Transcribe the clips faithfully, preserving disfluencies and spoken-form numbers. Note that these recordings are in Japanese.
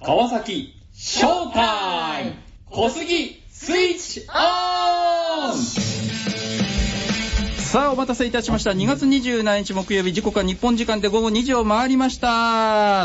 川崎ショータイム小杉スイッチオン。さあお待たせいたしました。にがつにじゅうしちにち木曜日、時刻は日本時間でごごにじを回りました。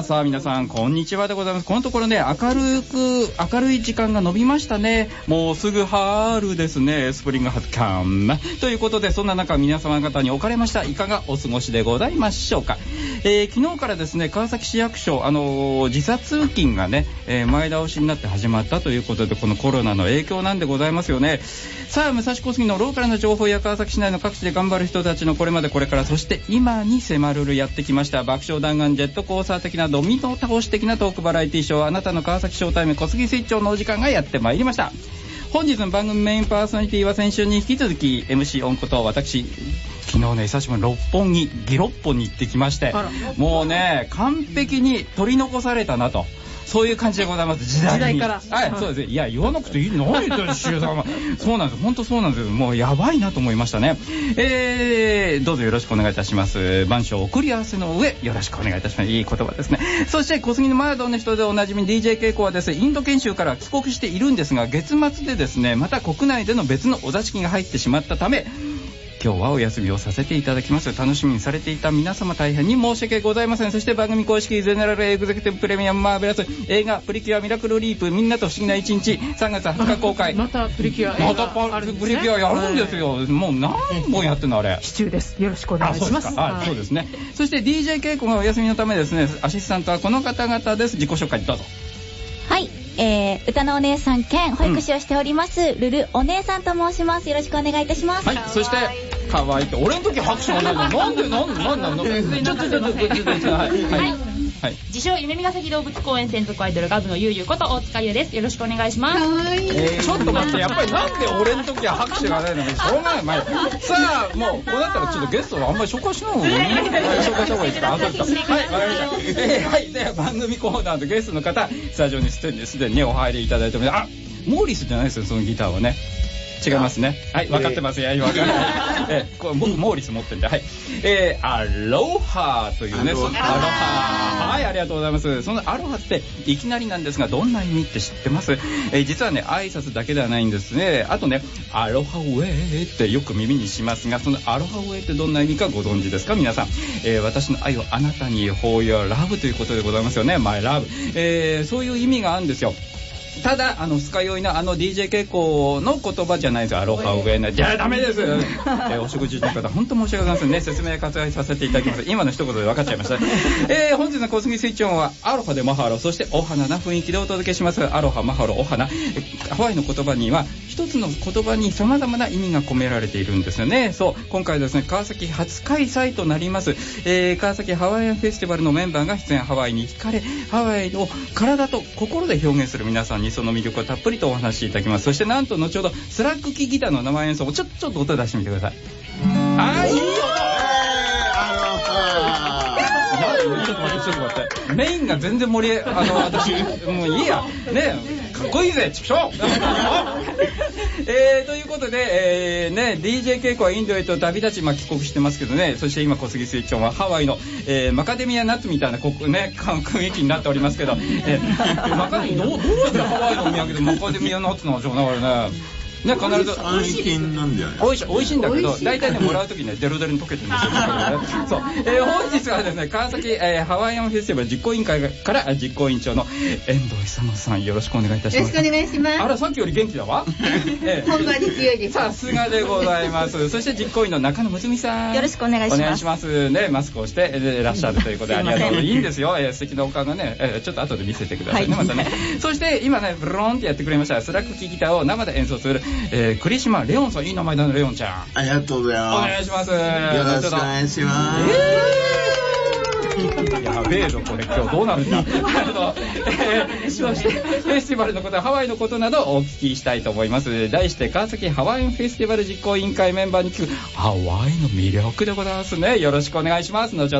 さあ皆さんこんにちはでございます。このところね、明るく明るい時間が伸びましたね。もうすぐ春ですね。スプリングハッカンということで、そんな中皆様方におかれましたいかがお過ごしでございましょうか。えー、昨日からですね、川崎市役所、あのー、時差通勤がね、えー、前倒しになって始まったということで、このコロナの影響なんでございますよね。さあ武蔵小杉のローカルな情報や川崎市内の各地で頑張る人たちのこれまでこれからそして今に迫るやってきました爆笑弾丸ジェットコースター的なドミノ倒し的なトークバラエティショー、あなたの川崎ショータイム小杉スイッチのお時間がやってまいりました。本日の番組メインパーソナリティは先週に引き続き エムシー オンこと私、昨日ね久しぶりに六本木ギロッポに行ってきまして、もうね完璧に取り残されたなと、そういう感じでございます。時代に。時代から。はい、そうです。いや、言わなくていい。何言ってるんです、さんは。そうなんです。本当そうなんです。もうやばいなと思いましたね。えー、どうぞよろしくお願いいたします。番書送り合わせの上、よろしくお願いいたします。いい言葉ですね。そして、小杉のマードの人でおなじみ ディージェー 傾向はですね、インド研修から帰国しているんですが、月末でですね、また国内での別のお座敷が入ってしまったため、今日はお休みをさせていただきます。楽しみにされていた皆様大変に申し訳ございません。そして番組公式ゼネラルエグゼクティブプレミアムマーベラス映画プリキュアミラクルリープみんなと不思議な一日さんがつはつか公開。 またプリキュア映画またあるんですね。 プリキュアやるんですよ。もう何本やってんのあれ。 支柱です。よろしくお願いします。 はい、そうですね。そして ディージェー 稽古がお休みのためですね、アシスタントはこの方々です。自己紹介どうぞ。 はい、えー、歌のお姉さん兼保育士をしております、うん、ルルお姉さんと申します。よろしくお願いいたします。 はい、そしてかわいいって俺の時拍手がないのなんでなんでなんなのちょっとちょっとちょっとちょっとはいはいはい、自称夢見ヶ崎動物公園専属アイドルガズのゆうゆうこと大塚優です。よろしくお願いします。 えー、ちょっと待って、やっぱりなんで俺の時は拍手がないのにしょうがない前。さあもうこうなったらちょっとゲストのあんまり紹介しない方がいい、紹介した方がいいですか。あ、そうですか。はい、わかりました。えー、はい、では番組コーナーとゲストの方スタジオにすでにすでにお入りいただいております。あ、モーリスじゃないですよ、そのギターはね。違いますね。はい、分かってます。いや、分かんない。えー、これ僕モーリス持ってるんで、はい。えー、アロハというね、アロハ。はい、ありがとうございます。そのアロハっていきなりなんですが、どんな意味って知ってます？えー、実はね、挨拶だけではないんですね。あとね、アロハウェイってよく耳にしますが、そのアロハウェイってどんな意味かご存知ですか、皆さん。えー、私の愛をあなたに for your love ということでございますよね。my love。えー、そういう意味があるんですよ。ただあのスカヨイのあの ディージェー 傾向の言葉じゃないですよ。アロハウェイね。じゃあダメです。えー、お食事の方本当申し訳ございませんね。説明割愛させていただきます。今の一言で分かっちゃいました。えー、本日の小杉スイッチオンはアロハでマハロ、そしてお花な雰囲気でお届けします。アロハマハロお花。ハワイの言葉には一つの言葉に様々な意味が込められているんですよね。そう今回ですね、川崎初開催となります、えー、川崎ハワイアンフェスティバルのメンバーが出演。ハワイに惹かれハワイを体と心で表現する皆さんにその魅力をたっぷりとお話しいただきます。そしてなんと後ほどスラッグキーギターの生演奏をちょっとちょっと音出してみてください。あーいい音。ちょっと待ってちょっと待ってメインが全然盛りあの私もういいやねかっこいいぜちくしょうえー、ということで、えーね、ディージェー 稽古はインドへと旅立ち、まあ、帰国してますけどね。そして今小杉スイッチオンはハワイの、えー、マカデミアナッツみたいなここ、ね、雰囲気になっておりますけど、えー、マカデミアどうどうやってハワイのお土産でマカデミアナッツなんでしょうね、これね。ね、必ず美味しいなんだよね。 美味しい、美味しいんだけど、大体ね、もらうときにね、デロデロに溶けてるんですよ。そう。えー、本日はですね、川崎、えー、ハワイアンフェスティバル実行委員会から実行委員長の遠藤勇さん、よろしくお願いいたします。 よろしくお願いします。 あら、さっきより元気だわ。 えー、本番に強いです。 さすがでございます。そして実行委員の中野むつみさん。 よろしくお願いします。 お願いしますね。マスクをしていらっしゃるということで、ありがとうございます。いいんですよ。えー、素敵なお顔がね、えー、ちょっと後で見せてくださいね、はい、またね。そして今ね、ブローンってやってくれました、スラックキーギターを生で演奏する、えー、クリシマレオンさん、いい名前だね、レオンちゃん。 ありがとうございます。 お願いします。 よろしくお願いします。 えー、やべえぞこれ、今日どうなるんだ。あの、えー、そしてフェスティバルのことハワイのことなどお聞きしたいと思います。題して川崎ハワイアンフェスティバル実行委員会メンバーに聞くハワイの魅力でございますね。よろしくお願いします。後ほど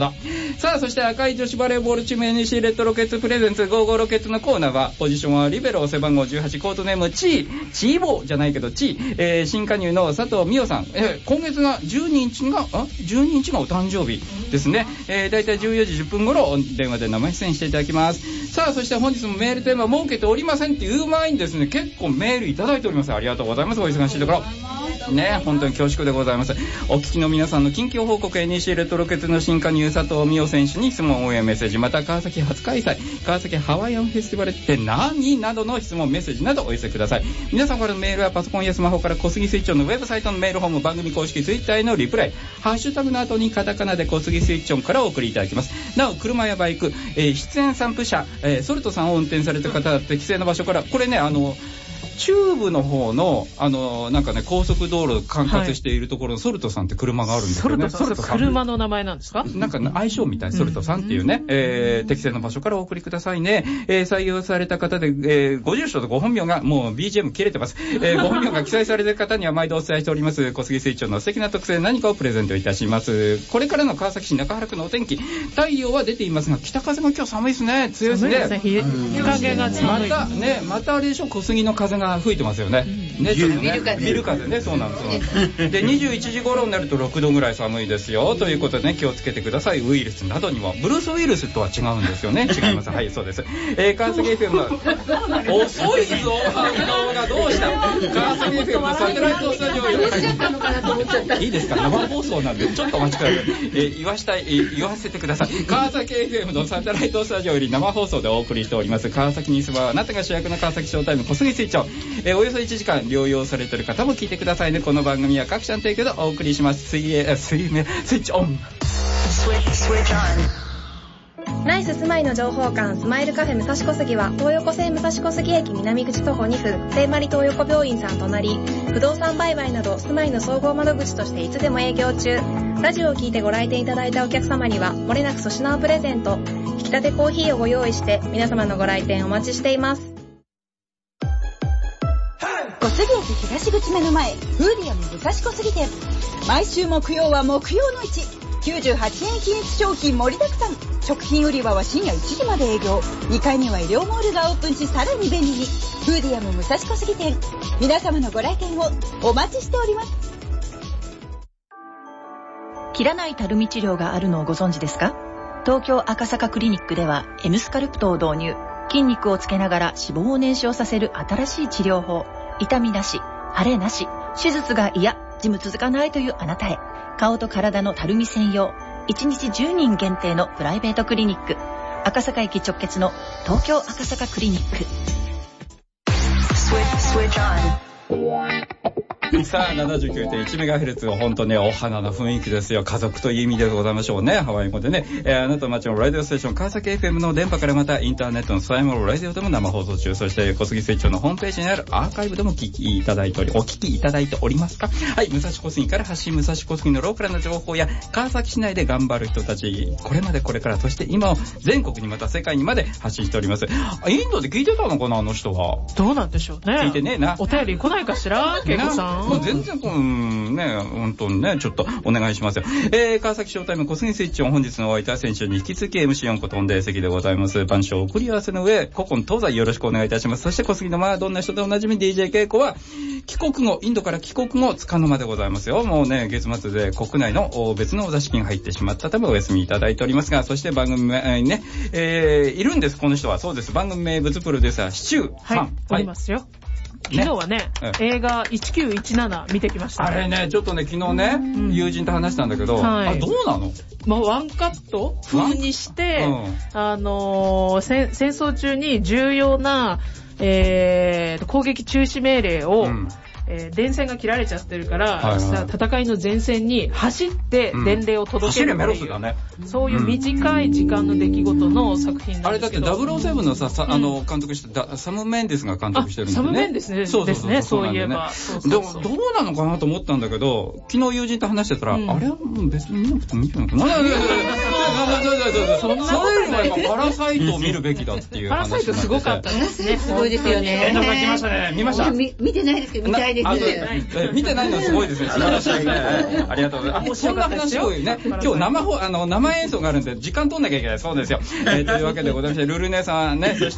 さあ、そして赤い女子バレーボールチーム エヌイーシー レッドロケッツプレゼンツゴーゴーロケッツのコーナーは、ポジションはリベロ背番号じゅうはち、コートネームチーチーボーじゃないけどチー、えー、新加入の佐藤美代さん、えー、今月がじゅうににちがあじゅうににちがお誕生日ですね。えー、だいたいじゅうよじじゅっぷん頃電話で生出演していただきます。さあ、そして本日もメールテーマ設けておりませんっていう前にですね、結構メールいただいております。ありがとうございます。お忙しいところね、本当に恐縮でございます。お聞きの皆さんの近況報告、 エヌイーシー レッドロケッツの新加入佐藤美代選手に質問応援メッセージ、また川崎初開催川崎ハワイアンフェスティバルって何などの質問メッセージなどお寄せください。皆さんからのメールはパソコンやスマホから小杉スイッチョンのウェブサイトのメールホーム、番組公式ツイッターへのリプライ、ハッシュタグの後にカタカナで小杉スイッチョンからお送りいただきます。なお、車やバイク、えー、出演散布車、えー、ソルトさんを運転された方は適正な場所から、これね、あの中部の方の、あの、なんかね、高速道路管轄しているところのソルトさんって車があるんですよね。 ソルトさん、車の名前なんですか？ なんか相性みたい、ソルトさんっていうね、うん、えー、適正な場所からお送りくださいね。えー、採用された方で、えー、ご住所とご本名が、もう ビージーエム 切れてます。えー、ご本名が記載されている方には毎度お伝えしております、小杉スイッチョンの素敵な特製何かをプレゼントいたします。これからの川崎市中原区のお天気、太陽は出ていますが、北風が今日寒いですね。強いですね。 寒いですね。日陰が寒い。 またね、またあれでしょ、小杉の風が吹いてますよね。ね、ちょっとね、ビル風。ビル風ね、そうなんです。で、にじゅういちじ頃になるとろくどぐらい寒いですよ。ということでね、気をつけてください。ウイルスなどにも。ブルースウイルスとは違うんですよね。違います。はい、そうです。えー、川崎 エフエム の、遅いぞ、反応がどうした川崎 エフエム のサテライトスタジオより。いいですか、生放送なんで、ちょっとお待ちください。えー、言わしたい、えー、言わせてください。川崎 エフエム のサテライトスタジオより生放送でお送りしております。川崎に住まうあなたが主役の川崎ショータイム小杉スイッチョン。えー、およそいちじかん療養されている方も聞いてくださいね。この番組は各社の提供でお送りします。水泳、水泳、スイッチオン。 ナイス住まいの情報館スマイルカフェ武蔵小杉は、東横線武蔵小杉駅南口徒歩にふん、聖マリ東横病院さん隣、不動産売買など住まいの総合窓口としていつでも営業中。ラジオを聞いてご来店いただいたお客様にはもれなく粗品をプレゼント。引き立てコーヒーをご用意して皆様のご来店お待ちしています。 小杉駅東口目の前、フーディアム武蔵小杉店。毎週木曜は木曜の市、きゅうじゅうはちえん均一商品盛りだくさん。食品売り場は深夜いちじまで営業。にかいには医療モールがオープンし、さらに便利に。フーディアム武蔵小杉店、皆様のご来店をお待ちしております。 切らないたるみ治療があるのをご存知ですか？東京赤坂クリニックでは エム スカルプトを導入。筋肉をつけながら脂肪を燃焼させる新しい治療法。痛みなし、腫れなし、手術が嫌、ジム続かないというあなたへ。顔と体のたるみ専用、いちにちじゅうにん限定のプライベートクリニック。赤坂駅直結の東京赤坂クリニック。 さあ、ななじゅうきゅうてんいちメガヘルツ、本当ね、お花の雰囲気ですよ。家族という意味でございましょうね。ハワイ語でね。えー、あなたの街のラジオステーション、川崎 エフエム の電波からまたインターネットのスライムロラジオでも生放送中。そして、小杉スイッチョンのホームページにあるアーカイブでも聞きいただいており、お聞きいただいておりますか？はい、武蔵小杉から発信、武蔵小杉のローカルな情報や、川崎市内で頑張る人たち、これまでこれから、そして今を全国にまた世界にまで発信しております。インドで聞いてたのかな、あの人は。 どうなんでしょうね。 聞いてねえな。 お便り来ないかしら、ケイコさん。 もう全然こう、うんね、本当にね、ちょっとお願いしますよ。えー、川崎ショータイム小杉スイッチオン、本日のお相手は先週に引き続き エムシーよん 個飛んで席でございます。番章を送り合わせの上、古今東西よろしくお願いいたします。そして小杉のまあどんな人でおなじみ ディージェー ケイコは帰国後、インドから帰国後つかの間でございますよ。もうね、月末で国内の別のお座敷に入ってしまったためお休みいただいておりますが、そして番組にね、えー、いるんです、この人は。そうです、番組名物プロデューサーシチューさん、 はい、おりますよ。昨日はね、ね、映画いちきゅういちなな見てきましたね。 あれね、ちょっとね、昨日ね、うん、友人と話したんだけど、はい、あ、どうなの？ まあ、ワンカット風にして、うん、あのー、戦、戦争中に重要な、えー、攻撃中止命令を、うん、えー、電線が切られちゃってるから、はいはい、さ戦いの前線に走って伝令を届ける、うん、走れメロスだね。そういう短い時間の出来事の作品なんですけど、あれだけダブルオーセブンのさ、さ、あの監督したサム・メンデスが監督してるんだよね。 サム・メンデスね。そうそうそう、ね、そういえば。そうそうそう、 でもどうなのかなと思ったんだけど、昨日友人と話してたら、うん、あれはもう別に見なくてもいいんじゃないかな。 そうそう。それよりもやっぱパラサイトを見るべきだっていう話。 パラサイトすごかったですね。 すごいですよね。 遠藤さん来ましたね。見ました？ 見てないですけど、見たいです。 見てないのはすごいですね。素晴らしいですね。ありがとうございます。そんな話をね、今日生放、あの、生演奏があるんで、時間取んなきゃいけない。そうですよ。えー、というわけでございまして、ルルネさんね、そして、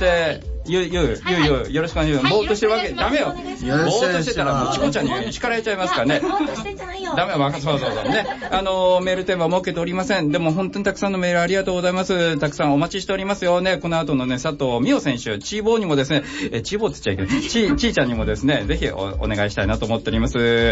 ゆう、ゆう、ゆう、ゆう、よろしくお願いします。ぼーっとしてるわけ、ダメよ。ぼーっとしてたら、もうチコちゃんに叱られちゃいますからね。 ぼーっとしてんじゃないよ。 ダメよ、そうそうそう。ね。あの、メールテーマ設けておりません。でも本当にたくさんのメールありがとうございます。たくさんお待ちしておりますよね。この後のね、佐藤美桜選手、チーボーにもですね、え、チーボーって言っちゃいけない。チー、チーちゃんにもですね、ぜひ お, お願いしたいなと思っております。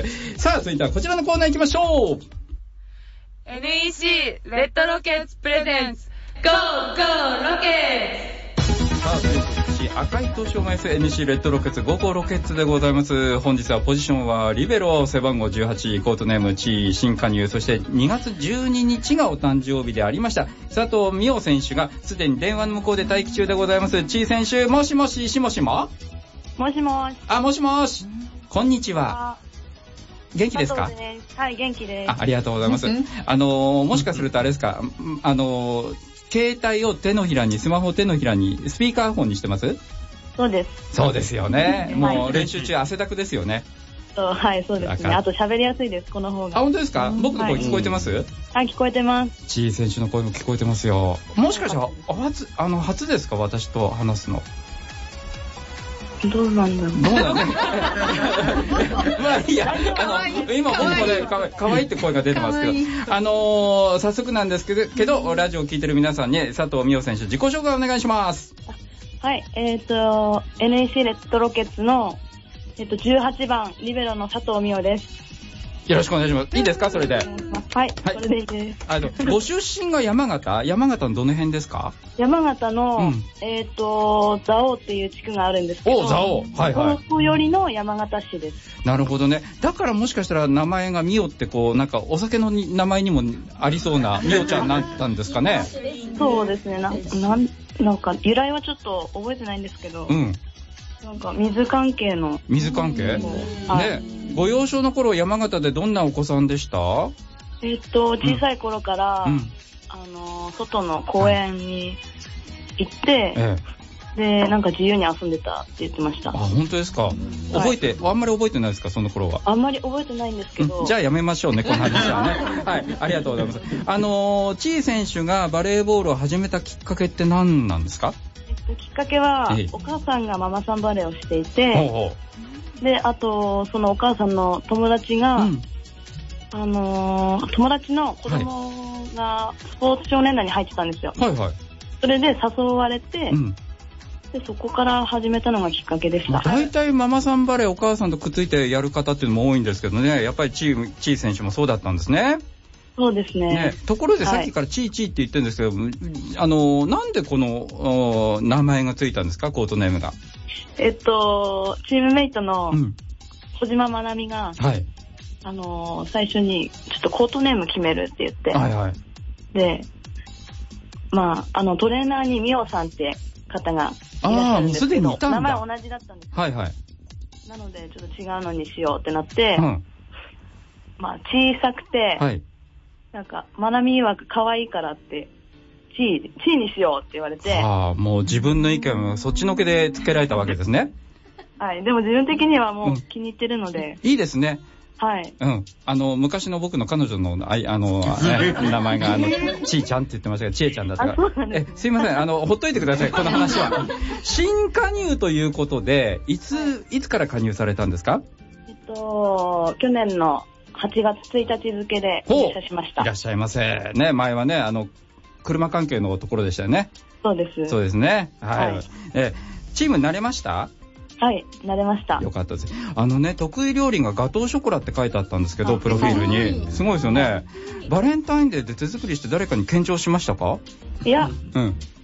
さあ、続いてはこちらのコーナー行きましょう。 エヌイーシー レッドロケッツプレゼンツ ゴーゴーロケッツ。 さあ、ということで赤い東証が エスエヌシー レッドロケッツゴーゴーロケッツでございます。本日はポジションはリベロ背番号じゅうはち、コートネームチー新加入、そしてにがつじゅうににちがお誕生日でありました佐藤美桜選手がすでに電話の向こうで待機中でございます。チー選手、もしもし、しもしももしもし。 あ、もしもし。こんにちは。元気ですか？ はい、元気です。 あ、ありがとうございます。あのー、もしかするとあれですか、あのー、携帯を手のひらに、スマホを手のひらに、スピーカーフォンにしてます？ そうです。 そうですよね。もう練習中汗だくですよね。 はい、そうですね。あと喋りやすいです、この方が。 あ、本当ですか？僕の声聞こえてます？ はい、聞こえてます。 チー選手の声も聞こえてますよ。もしかしたら、初、あの、初ですか？私と話すの。 どうなんだろう。 どうなんだろう。まあいいや、あの、今僕もね、か, かわいいって声が出てますけど、あのー、早速なんですけど、けど、ラジオを聞いてる皆さんに、佐藤美桜選手、自己紹介お願いします。 はい、えっ、ー、と、エヌイーシー レッドロケッツの、えっ、ー、と、じゅうはちばん、リベロの佐藤美桜です。 よろしくお願いします。いいですか、それで。はい、 はい、それでいいです。 あの、ご出身が山形？山形のどの辺ですか？ 山形の、うん、えっ、ー、と、蔵王っていう地区があるんですけど。 お、蔵王。はいはい。 そこよりの山形市です。 なるほどね。だからもしかしたら名前が美桜ってこう、なんかお酒の名前にもありそうな美桜ちゃんになったんですかね。 そうですね。な、なん、なんか由来はちょっと覚えてないんですけど。うん。なんか水関係の。 水関係？はい、ね。ご幼少の頃山形でどんなお子さんでした？ えっと小さい頃から、うん、あの外の公園に行って、ええ、でなんか自由に遊んでたって言ってました。 あ、本当ですか？覚えて、はい、あんまり覚えてないですか、その頃は？ あんまり覚えてないんですけど、 うん、じゃあやめましょうね、この話はね。はい、ありがとうございます。あのチー選手がバレーボールを始めたきっかけって何なんですか？ えっと、きっかけは、ええ、お母さんがママさんバレーをしていて、ほうほう、で、あと、そのお母さんの友達が、うん、あのー、友達の子供がスポーツ少年団に入ってたんですよ。はいはい。それで誘われて、うん、で、そこから始めたのがきっかけでした。 大体ママさんバレーお母さんとくっついてやる方っていうのも多いんですけどね、やっぱりチー、チー選手もそうだったんですね。 そうですね。ね、 ところでさっきからチーチーって言ってるんですけど、はい、あの、なんでこの名前がついたんですか、コートネームが。 えっと、チームメイトの小島まなみが、うん、はい、あの、最初にちょっとコートネーム決めるって言って、はいはい、で、まあ、あの、トレーナーにみおさんって方がいらっしゃるんですけど、名前同じだったんです。はいはい。なので、ちょっと違うのにしようってなって、うん、まあ、小さくて、はい、なんか、まなみ曰く可愛いからって、チー、チーにしようって言われて。 ああ、もう自分の意見をそっちのけでつけられたわけですね。 はい、でも自分的にはもう気に入ってるので。 うん、いいですね。 はい。 うん。あの、昔の僕の彼女の、あ、あの、ね、名前が、あの、ちーちゃんって言ってましたけど、ちえちゃんだったから。 そうなんです。 え、すいません。あの、ほっといてください、この話は。新加入ということで、いつ、いつから加入されたんですか？ えっと、去年のはちがつついたち付で入社しました。 いらっしゃいませ。ね、前はね、あの、車関係のところでしたよね。 そうです。 そうですね。はい。はい、え、チームに慣れました？ はい、慣れました。 よかったです。あのね、得意料理がガトーショコラって書いてあったんですけど、プロフィールに。すごいですよね。バレンタインデーで手作りして誰かに献上しましたか？ いや、 うん。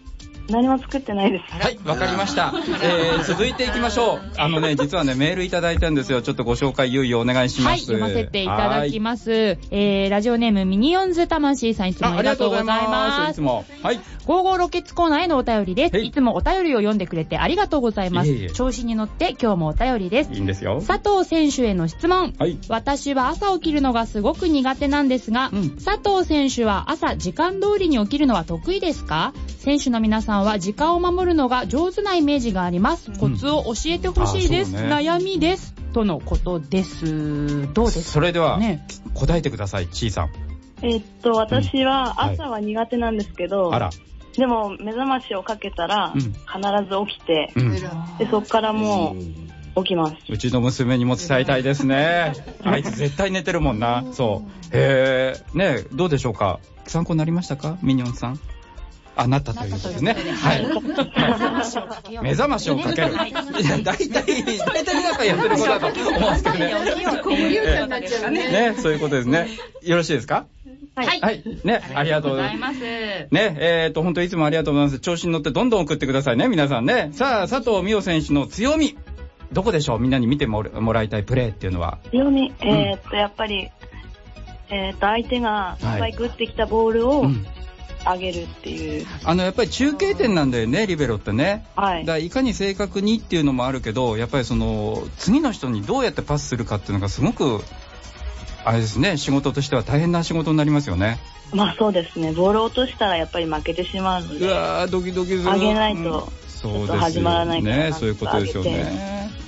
何も作ってないです。 はい、わかりました。えー、続いていきましょう。あのね、実はね、メールいただいたんですよ。ちょっとご紹介、いよいよお願いします。はい、 読ませていただきます。えー、ラジオネームミニオンズ魂さん、いつもありがとうございます。 いつも。はい。 ゴーゴーロケッツコーナーへのお便りです。いつもお便りを読んでくれてありがとうございます。いえいえ、調子に乗って今日もお便りです。 いいんですよ。 佐藤選手への質問。はい。私は朝起きるのがすごく苦手なんですが、うん、佐藤選手は朝時間通りに起きるのは得意ですか？選手の皆さんは時間を守るのが上手なイメージがあります。コツを教えてほしいです。ね、悩みです。とのことです。どうですか？ それでは、ね、答えてください、ちーさん。 えっと、私は朝は苦手なんですけど、うん、はい、あら。でも目覚ましをかけたら、うん、必ず起きて、うん、でそこからもう起きます。 うちの娘にも伝えたいですね。あいつ絶対寝てるもんな。そう。へえ、ねえ、どうでしょうか。参考になりましたか、ミニオンさん。あ、なったということですね。はい。目覚ましをかける。いや、大体、大体皆さんやってることだと思うんですけどね。ね、そういうことですね。よろしいですか？ はい。 はい。ね、ありがとうございます。ね、えっと、本当いつもありがとうございます。調子に乗ってどんどん送ってくださいね、皆さんね。さあ、佐藤美桜選手の強み。どこでしょう？みんなに見てもらいたいプレーっていうのは。 強み、えー、っと、やっぱり、えー、っと、相手がスパイク打ってきたボールを、上げるっていう。 あの、やっぱり中継点なんだよね、リベロってね。はい。だからいかに正確にっていうのもあるけど、やっぱりその、次の人にどうやってパスするかっていうのがすごく、あれですね、仕事としては大変な仕事になりますよね。 まあそうですね。ボールを落としたらやっぱり負けてしまうので。 うわー、ドキドキする。 上げないと、ちょっと始まらないからね。 そういうことですよね。うん。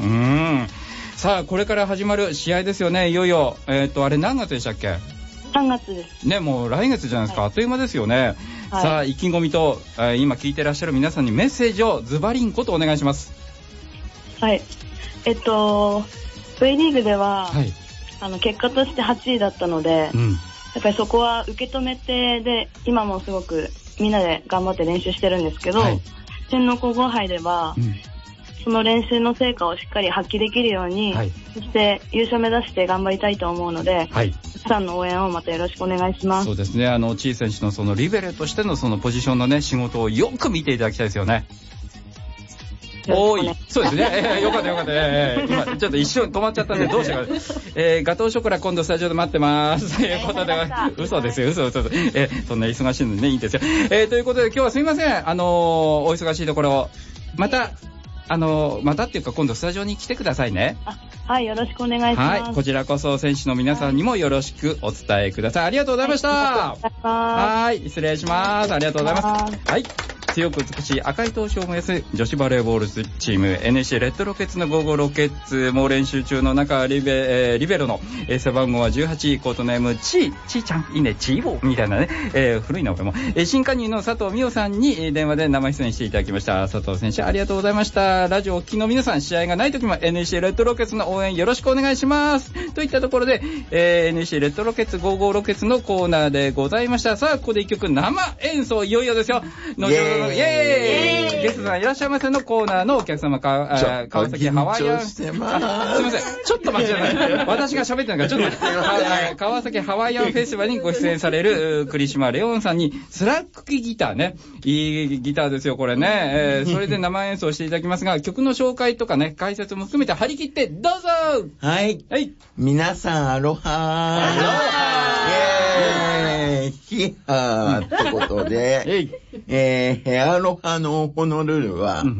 さあ、これから始まる試合ですよね、いよいよ。えっと、あれ何月でしたっけ？ さんがつです。 ね、もう来月じゃないですか。はい、あっという間ですよね。はい、さあ、意気込みと、えー、今聞いてらっしゃる皆さんにメッセージをズバリンコとお願いします。 はい。えっと、V リーグでは、はい、あの、結果としてはちいだったので、うん、やっぱりそこは受け止めて、で、今もすごくみんなで頑張って練習してるんですけど、はい、天皇皇后杯では、うん、その練習の成果をしっかり発揮できるように、はい、そして優勝目指して頑張りたいと思うので、はい、たくさんの応援をまたよろしくお願いします。 そうですね、あの、チー選手のそのリベロとしてのそのポジションのね、仕事をよく見ていただきたいですよね。おーい。そうですね。えー、よかったよかった。えー、今、ちょっと一瞬止まっちゃったんで、どうしようか。えー、ガトーショコラ今度スタジオで待ってます。ということで、嘘ですよ、嘘嘘嘘。えー、そんな忙しいのにね、いいんですよ。えー、ということで今日はすみません。あのー、お忙しいところ、また、あのー、またっていうか今度スタジオに来てくださいね。 あ、はい、よろしくお願いします。 はい、こちらこそ選手の皆さんにもよろしくお伝えください。ありがとうございました。はい、失礼します。ありがとうございます。はい。強く美しい赤い闘志を燃やす女子バレーボールチーム エヌエイチシー レッドロケッツのゴーゴーロケッツもう練習中の中リベ、えー、リベロの、えー、背番号はじゅうはち、コートネームチーチーちゃんいいねチーボーみたいなね、えー、古いな俺も、えー、新加入の佐藤美桜さんに、えー、電話で生出演していただきました。佐藤選手ありがとうございました。ラジオをお聞きの皆さん、試合がない時も エヌエイチシー レッドロケッツの応援よろしくお願いしますといったところで、えー、エヌエイチシー レッドロケッツゴーゴーロケッツのコーナーでございました。さあここで一曲生演奏いよいよですよ。のイエーイイエーイゲストさんいらっしゃいませのコーナーのお客様か、川崎ハワイアン、すいません、ちょっと待ってください。私が喋ってるから、ちょっと待って、川崎ハワイアンフェスティバルにご出演される栗島レオンさんに、スラックギターね、いいギターですよ、これね。えー、それで生演奏していただきますが、曲の紹介とかね、解説も含めて張り切って、どうぞ。 はい。はい。皆さん、アロハー。アロハー。イェーイ。ヒハーってことで、えー、アロハのホノルルは、うん、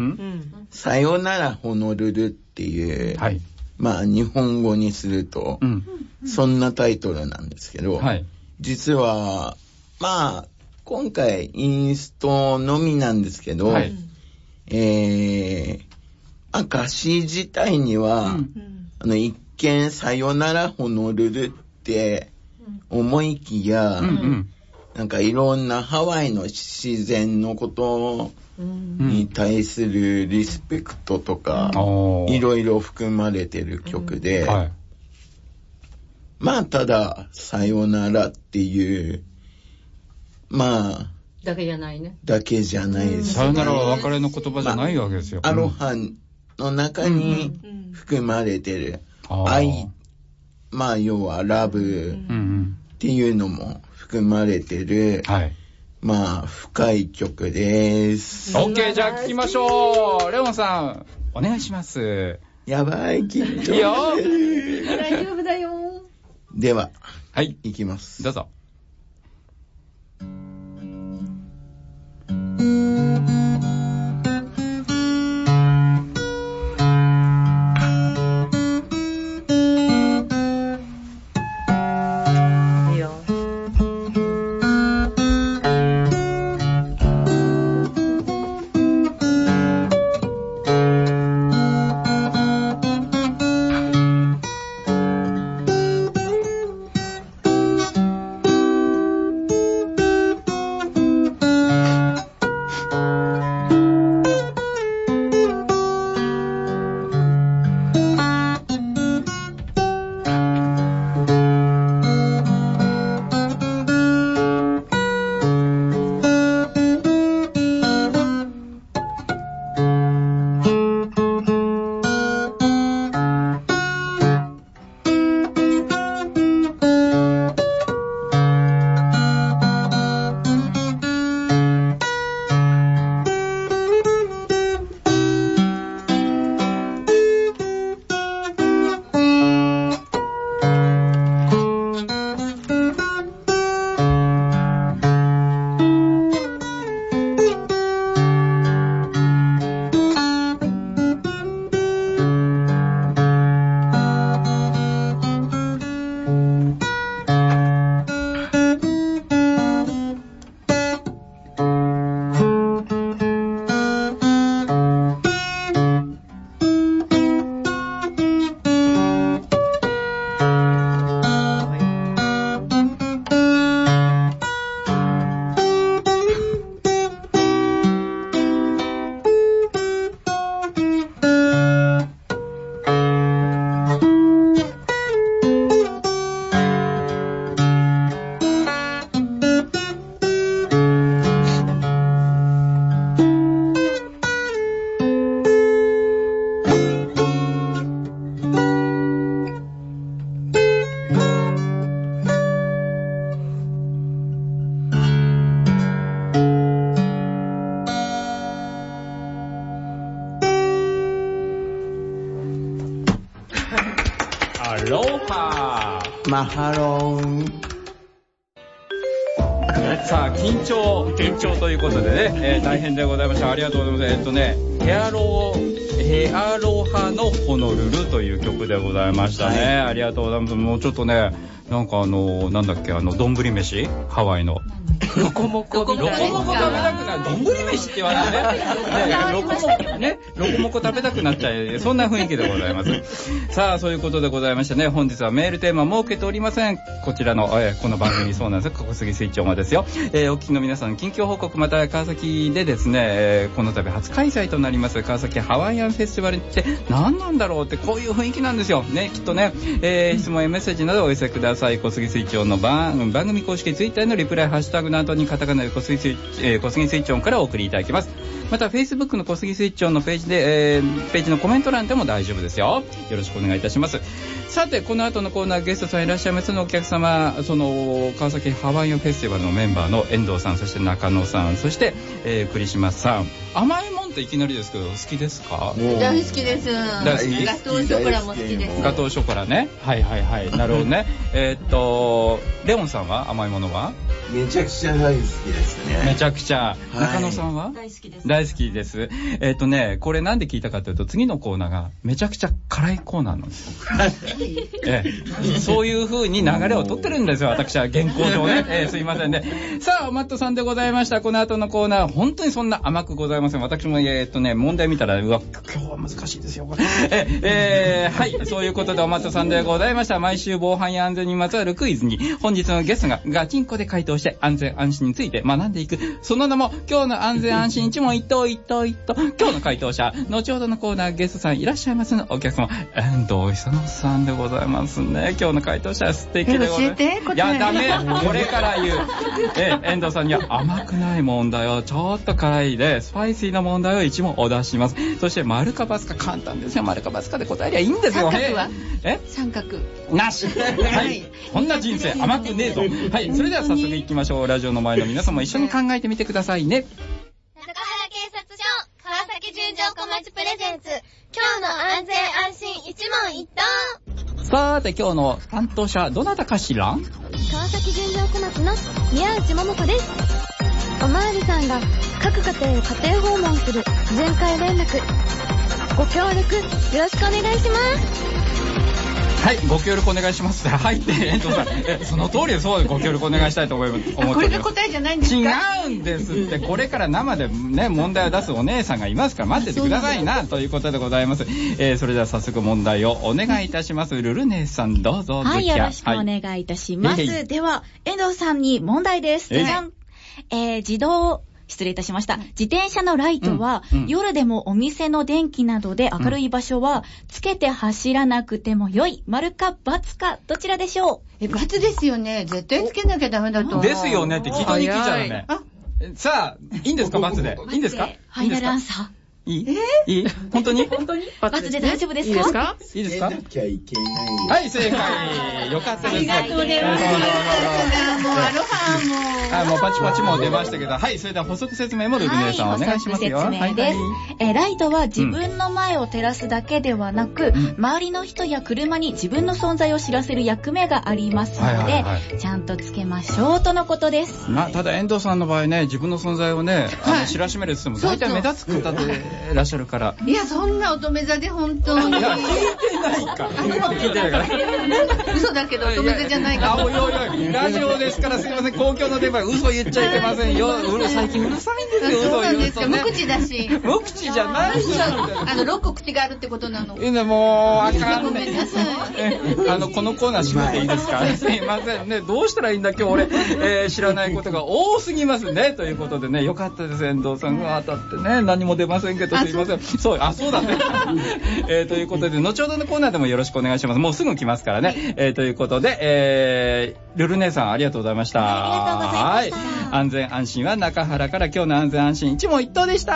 さよならホノルルっていう、はい、まあ日本語にすると、うん、そんなタイトルなんですけど、はい、実は、まあ、今回インストのみなんですけど、はい、えー、歌詞自体には、うん、あの一見さよならホノルルって思いきや、うんうん、なんかいろんなハワイの自然のことに対するリスペクトとか、うん、いろいろ含まれてる曲で、うんはい、まあたださよならっていうまあだけじゃないねだけじゃないですね。 さよならは別れの言葉じゃないわけですよ。 まあ、アロハの中に含まれてる愛、まあ要はラブっていうのも含まれてる、はい、 まあ、深い曲です。 オッケー、じゃあ聴きましょう。レオンさん、お願いします。 やばい、緊張。 いいよ。 大丈夫だよ。 では、 はい。 いきます。 どうぞ。 マハロン。 さあ、緊張、緊張ということでね、えー、大変でございました。ありがとうございます。えっとね、ヘアロー、ヘアロハのホノルルという曲でございましたね。はい、ありがとうございます。もうちょっとね、なんかあの、なんだっけ、あの、丼飯ハワイの。ロコモコ。ロコモコ食べたくなる。丼飯って言われてね。ロコモコね。ロコモコ食べたくなっちゃう。そんな雰囲気でございます。さあ、そういうことでございましてね。本日はメールテーマ設けておりません。こちらの、えー、この番組そうなんですよ。小杉スイッチオンはですよ。えー、お聞きの皆さん、近況報告、また川崎でですね、えー、この度初開催となります、川崎ハワイアンフェスティバルって何なんだろうって、こういう雰囲気なんですよ。ね、きっとね。えー、質問やメッセージなどお寄せください。小杉スイッチオンの番、番組公式ツイッターのリプライ、ハッシュタグの後にカタカナで小杉スイッチ、えー、小杉スイッチオンからお送りいただきます。また Facebook の小杉スイッチオンのページで、えー、ページのコメント欄でも大丈夫ですよ。よろしくお願いいたします。さて、この後のコーナー、ゲストさんいらっしゃいますのお客様、その川崎ハワイアンフェスティバルのメンバーの遠藤さん、そして中野さん、そして、えー、栗島さん。甘いもんっていきなりですけど好きですか？ 大好きです。 大好き？ ガトーショコラも好きです。 ガトーショコラね。はいはいはい。なるほどね。えっとレオンさんは甘いものは？ めちゃくちゃ大好きですね。 めちゃくちゃ。中野さんは？ 大好きです。 大好きです。えっとね、これなんで聞いたかというと、次のコーナーがめちゃくちゃ辛いコーナーなんですよ。ええ、そういう風に流れを取ってるんですよ、私は原稿上ね。えー、すいませんね。さあ、マットさんでございました。この後のコーナー、本当にそんな甘くございません。私もえー、っとね、問題見たら、うわ、今日は難しいですよ、これ。え、えー、はい、そういうことで、おマットさんでございました。毎週防犯や安全にまつわるクイズに、本日のゲストがガチンコで回答して安全安心について学んでいく。その名も、今日の安全安心一問一答一答一答。今日の回答者、後ほどのコーナーゲストさんいらっしゃいますのお客様、遠藤久野さんでございますね。今日の回答者は素敵でございます。いや、ダメ。これから言う。え、遠藤さんには甘くない問題をちょっと辛いで、スパイシーな問題を一問お出しします。そして、丸かバスか簡単ですよ。丸かバスかで答えりゃいいんですよ。 三角は？ え？ 三角。 なし。はい。こんな人生甘くねえぞ。はい。それでは早速行ってきましょう。ラジオの前の皆さんも一緒に考えてみてくださいね。 中原警察署川崎純情小町プレゼンツ、今日の安全安心一問一答。 さて今日の担当者どなたかしら？ 川崎純情小町の宮内桃子です。おまわりさんが各家庭を家庭訪問する巡回連絡、ご協力よろしくお願いします。 はい、ご協力お願いします。はい、遠藤さん、え、その通りでそうご協力お願いしたいと思います。 これが答えじゃないんですか？ 違うんですって。これから生でね、問題を出すお姉さんがいますから待っててくださいな、ということでございます。えー、それでは早速問題をお願いいたします。ルル姉さん、どうぞ。 はい、よろしくお願いいたします。はい、では、遠藤さんに問題です。じゃじゃん。えー、自動、失礼いたしました。自転車のライトは、うんうん、夜でもお店の電気などで明るい場所は、つけて走らなくても良い。丸か×か、どちらでしょう？ え、×ですよね。絶対つけなきゃダメだと思う。 ですよねって聞いとに聞いちゃうね。さあ、いいんですか×で。いいんですか？ ファイナルアンサー。 いい？いい？本当に？ 本当に？ ×で大丈夫ですか？ いいですか？ いいですか？ つけなきゃいけない。 はい、正解。よかったです。ありがとうございます。もうアロハも。あ、もうパチパチも出ましたけど、はい、それでは補足説明もルル姉さんお願いしますよ。 はい、補足説明です。え、ライトは自分の前を照らすだけではなく、周りの人や車に自分の存在を知らせる役目がありますので、ちゃんとつけましょうとのことです。 まあ、ただ遠藤さんの場合ね、自分の存在をね、あの知らしめるって言っても大体目立つ方でいらっしゃるから。 いや、そんな乙女座で本当に。いや、 聞いてないか。聞いてないから。 嘘だけど乙女座じゃないから。 あ、おいおいおい、ラジオですからすいません、公共の電波、嘘言っちゃいけませんよ。うる最近うるさいんですよ。 そうなんですか。無口だし。 無口じゃないし。 あの、ろっこ口があるってことなの。 いいね、もう、あかんね。 ごめんなさい。あの、このコーナー閉めていいですか？すいませんね。どうしたらいいんだ今日俺、えー、知らないことが多すぎますね。ということでね、よかったです、遠藤さんが当たってね。何も出ませんけど、すいません。そう、あ、そうだね。えー、ということで、後ほどのコーナーでもよろしくお願いします。もうすぐ来ますからね。えー、ということで、えー、ルル姉さんありがとうございました。 ありがとうございました。 はい。安全安心は中原から今日の安全安心一問一答でした。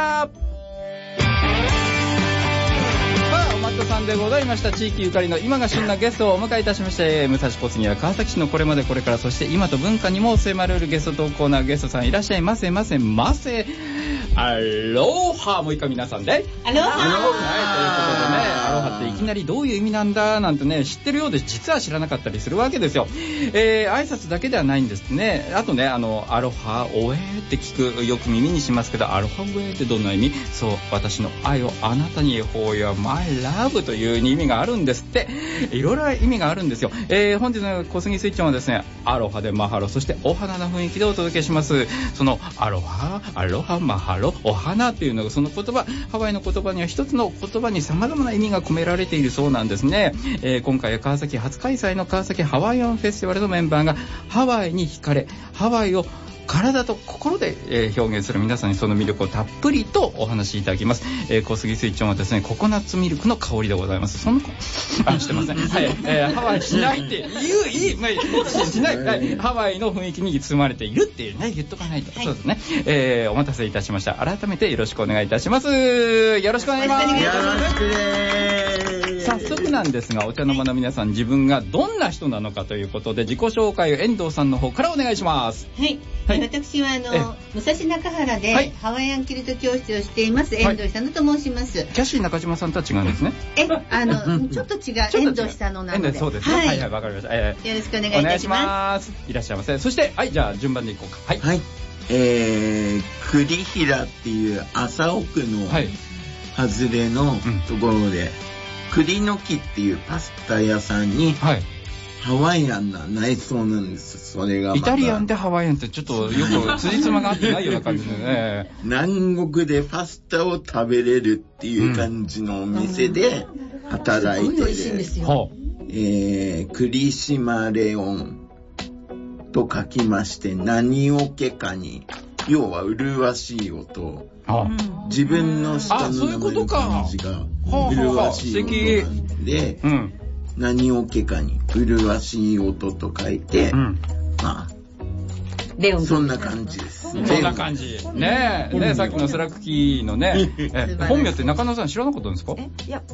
さんでございました。地域ゆかりの今が旬なゲストをお迎えいたしまして、武蔵小杉や川崎市のこれまでこれから、そして今と文化にも迫るゲストトークコーナー、ゲストさんいらっしゃいませませませ。アロハ、もう一回皆さんでアロハ、 はい、ということでね、アロハっていきなりどういう意味なんだなんてね、知ってるようで実は知らなかったりするわけですよ。えー、挨拶だけではないんですね。あとね、あのアロハおえーって聞く、よく耳にしますけど、アロハおえーってどんな意味？そう、私の愛をあなたに、For your my loveという意味があるんですって。いろいろ意味があるんですよ。えー、本日の小杉スイッチはですね、アロハでマハロ、そしてお花な雰囲気でお届けします。そのアロハ、アロハ、マハロ、お花というのが、その言葉、ハワイの言葉には一つの言葉に様々な意味が込められているそうなんですね。えー、今回は川崎初開催の川崎ハワイアンフェスティバルのメンバーがハワイに惹かれ、ハワイを体と心で、えー、表現する皆さんにその魅力をたっぷりとお話しいただきます。えー、小杉スイッチはですね、ココナッツミルクの香りでございます。そんなあしてません。はい、えー、ハワイしないって言ういい、まあ、しない、はい、ハワイの雰囲気に包まれているっていうね、言っとかないと、はい、そうですね。えー、お待たせいたしました。改めてよろしくお願いいたします。よろしくお願いします。よろしくです。早速なんですが、お茶の間の皆さん、自分がどんな人なのかということで自己紹介を遠藤さんの方からお願いします。 はい。はい、私はあの武蔵中原で、はい、ハワイアンキルト教室をしています、遠藤久乃と申します。 キャシー中島さんとは違うんですね。 え、あのちょっと違う、遠藤久乃なので。 そうですね。はい、はい、わかりました。えー、よろしくお願いいたします。 いらっしゃいませ。そしてはい、じゃあ順番でいこうか。はい。 はい。えー、栗平っていう朝奥の外れのところで、うん、栗の木っていうパスタ屋さんに。はい。ハワイアンな内装なんです。それがイタリアンでハワイアンってちょっとよく辻褄が合ってないような感じでね。 南国でパスタを食べれるっていう感じのお店で働いてる、うん、えー、栗島レオンと書きまして、何をけかに、要は麗しい音、自分の下の名前の漢字が麗しい音なんで、うん、何をけかに麗しい音と書いて、うん、まあレオンそんな感じです。 そんな感じねえ、ねえ、さっきのスラックキーのね、え本名って中野さん知らなかったんですか？ えいや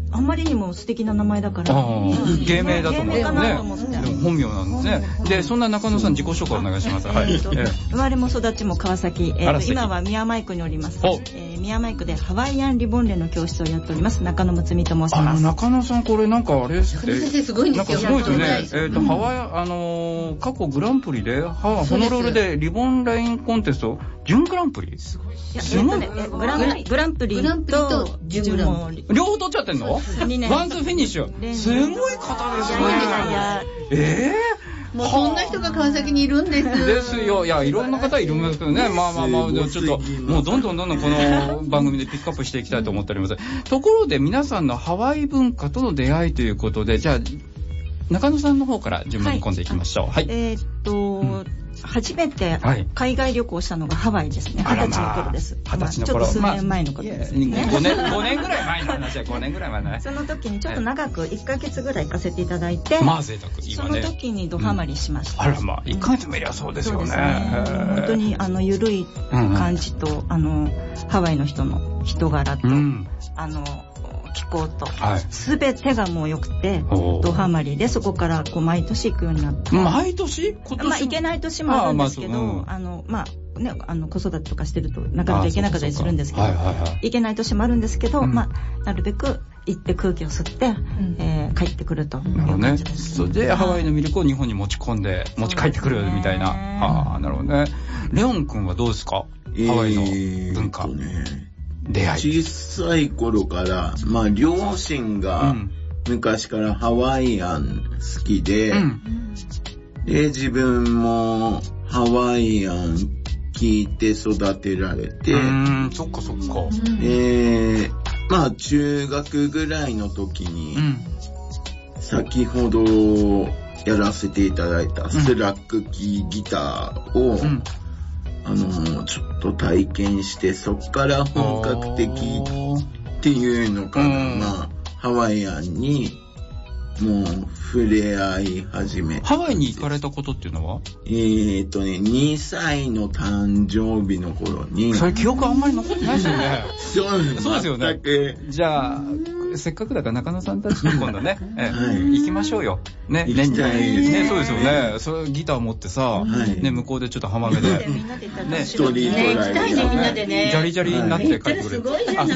あんまりにも素敵な名前だから。 芸名だと思うね。 芸名かなと思って。 でも本名なんですね。で、そんな中野さん自己紹介お願いします。はい。 生まれも育ちも川崎。今は宮前区におります。宮前区でハワイアンリボンレの教室をやっております。中野睦美と申します。 中野さんこれなんかあれですって。 先生すごいんですよ。 なんかすごいですね。えっと、ハワイ、あの、過去グランプリで、ホノルルでリボンラインコンテスト、準グランプリすごい。 すごい。グランプリと準グランプリ。 両方取っちゃってんの？ワンツーフィニッシュ。すごい方ですね。えぇもうそんな人が川崎にいるんです。 ですよ。いや、いろんな方いるんですけどね。まあまあまあ、ちょっと、もうどんどんどんどんこの番組でピックアップしていきたいと思っております。ところで皆さんのハワイ文化との出会いということで、じゃあ、中野さんの方から順番に込んでいきましょう。はい。 えっと、初めて海外旅行したのがハワイですね。二十歳の頃です。 二十歳の頃。 ちょっと数年前のことですね。 ごねん、ごねんぐらい前の話はごねんぐらい前ね。 その時にちょっと長くいっかげつぐらい行かせていただいて、 まあ贅沢、いいわね。 その時にドハマりしました。 あらまあ、いっかげつもいりゃそうですよね。 本当にあの、ゆるい感じと、あの、ハワイの人の人柄と、あの、気候と、すべてがもう良くて、ドハマりで、そこからこう毎年行くようになって。 毎年？ まあ行けない年もあるんですけど、あの、まあ、ね、あの、子育てとかしてるとなかなか行けなかったりするんですけど、行けない年もあるんですけど、まあ、なるべく行って空気を吸って、え帰ってくるという感じです。 それでハワイのミルクを日本に持ち込んで、持ち帰ってくるみたいな。ああ、なるほどね。レオン君はどうですか？ハワイの文化。出会い。小さい頃から、まあ、両親が昔からハワイアン好きで、うん、で、自分もハワイアン聞いて育てられて、 うーん、そっかそっか。 で、まあ、中学ぐらいの時に、うん、先ほどやらせていただいたスラックキーギターを、うんあの、ちょっと体験して、そっから本格的っていうのかな、まあ、ハワイアンにもう触れ合い始め。 ハワイに行かれたことっていうのは？ えーっとね、にさいの誕生日の頃に。 それ記憶あんまり残ってないですよね。 そうです。 そうですよね。じゃあ、せっかくだから中野さんたちに今度ね、えはい、行きましょうよ。ね、 行きたいですね。そうですよね。それギター持ってさ、はい、ね、向こうでちょっと浜辺で。 みんなで行ったらね、ストリートライブ。 行きたいね、みんなでね。 ジャリジャリになって帰ってくる。 すごいじゃない。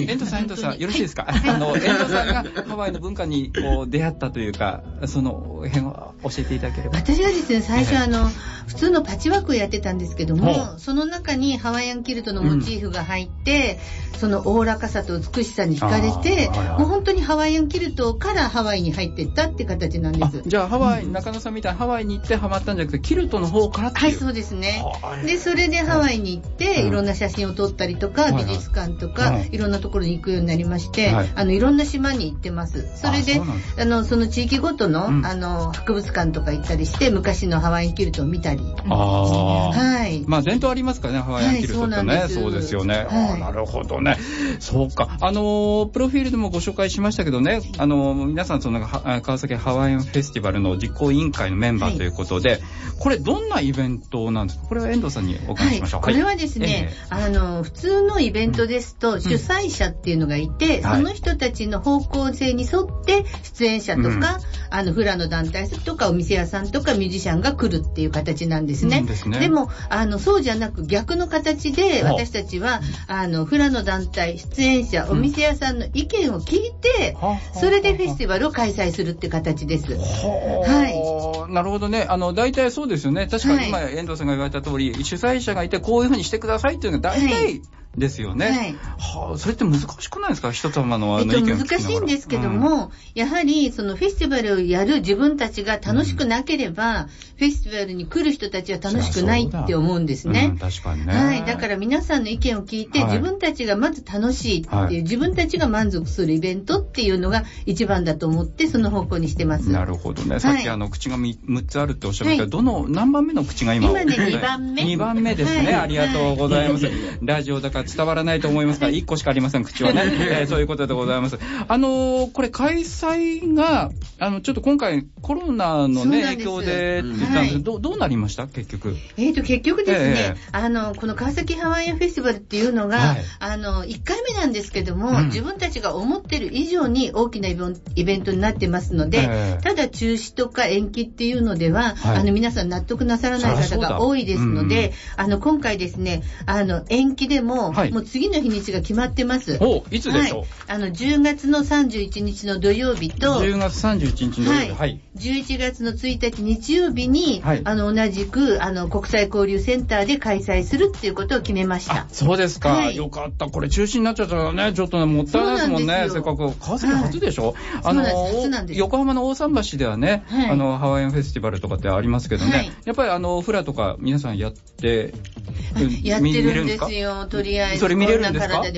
エントさん、エントさん、よろしいですか？あの、エントさんがハワイの文化にこう出会ったというか、その辺を教えていただければ。 私はですね、最初あの、普通のパッチワークをやってたんですけども、その中にハワイアンキルトのモチーフが入って、そのおおらかさと美しさに惹かれて、もう本当にハワイアンキルトからハワイに入っていったって形なんです。 じゃあハワイ、うん、中野さんみたいにハワイに行ってハマったんじゃなくて、キルトの方からっていう。 はい、そうですね。で、それでハワイに行って、はい、いろんな写真を撮ったりとか、はい、美術館とか、はい、いろんなところに行くようになりまして、はい、あの、いろんな島に行ってます。それで、あの、その地域ごとの、うん、あの、博物館とか行ったりして、昔のハワイアンキルトを見たり。 ああ。 はい。 まあ、伝統ありますからね、ハワイアンキルトってね。はい、そうですよね。はい、なるほどね。そうか。あの、プロフィールでもご紹介しましたけどね、あの、皆さん、その、川崎ハワイアンフェスティバルの実行委員会のメンバーということで、はい、これどんなイベントなんですか？これは遠藤さんにお伺いしましょう。 はい、これはですね、えー、あの、普通のイベントですと、主催者っていうのがいて、うん、その人たちの方向性に沿って、出演者とか、うん、あの、フラの団体とか、お店屋さんとか、ミュージシャンが来るっていう形なんですね。うんですね。でも、あの、そうじゃなく逆の形で、私たちは、あの、フラの団体、出演者、お店屋さんの意見を聞いて、うん、それでフェスティバルを開催するって形です。 はい。なるほどね。あの、大体そうですよね。確かに今、遠藤さんが言われた通り、主催者がいて、こういうふうにしてくださいっていうのが大体、はいですよね。はい。はあ、それって難しくないですか？人様のあの意見を聞きながら。 えっと、難しいんですけども、うん、やはり、そのフェスティバルをやる自分たちが楽しくなければ、うん、フェスティバルに来る人たちは楽しくないって思うんですね。 うん、確かにね。 はい。だから皆さんの意見を聞いて、はい、自分たちがまず楽しいっていう、はい、自分たちが満足するイベントっていうのが一番だと思って、その方向にしてます。 なるほどね。はい、さっきあの、口がむっつあるっておっしゃったけど、はい、どの、何番目の口が今？ 今ね、にばんめ。 にばんめですね。はい、ありがとうございます。はい、ラジオだから伝わらないと思いますが、いっこしかありません、口はね。えー、そういうことでございます。あのー、これ開催が、あの、ちょっと今回コロナのね、影響でって言ったんですけど、どうなりました結局。 えっと、結局ですね、えー、あの、この川崎ハワイアンフェスティバルっていうのが、はい、あの、いっかいめなんですけども、うん、自分たちが思ってる以上に大きなイベントになってますので、えー、ただ中止とか延期っていうのでは、はい、あの、皆さん納得なさらない方が多いですので、うん、あの、今回ですね、あの、延期でも、はい、もう次の日にちが決まってます。 お、いつでしょう、 はい、あの、じゅうがつのさんじゅういちにちの土曜日と、 じゅうがつさんじゅういちにちの土曜日、はいはい、 じゅういちがつのついたち日曜日に、はい、あの、同じく、あの、国際交流センターで開催するっていうことを決めました。 あ、そうですか。はい、よかった。これ中止になっちゃったらね、ちょっとね、もったいないですもんね。せっかく。川崎初でしょ、はい、あの、横浜の大桟橋ではね、はい、あの、ハワイアンフェスティバルとかってありますけどね、はい、やっぱりあの、フラとか皆さんやって、 やってるんですよ、とりあえず。 それ見れるんですか？はい。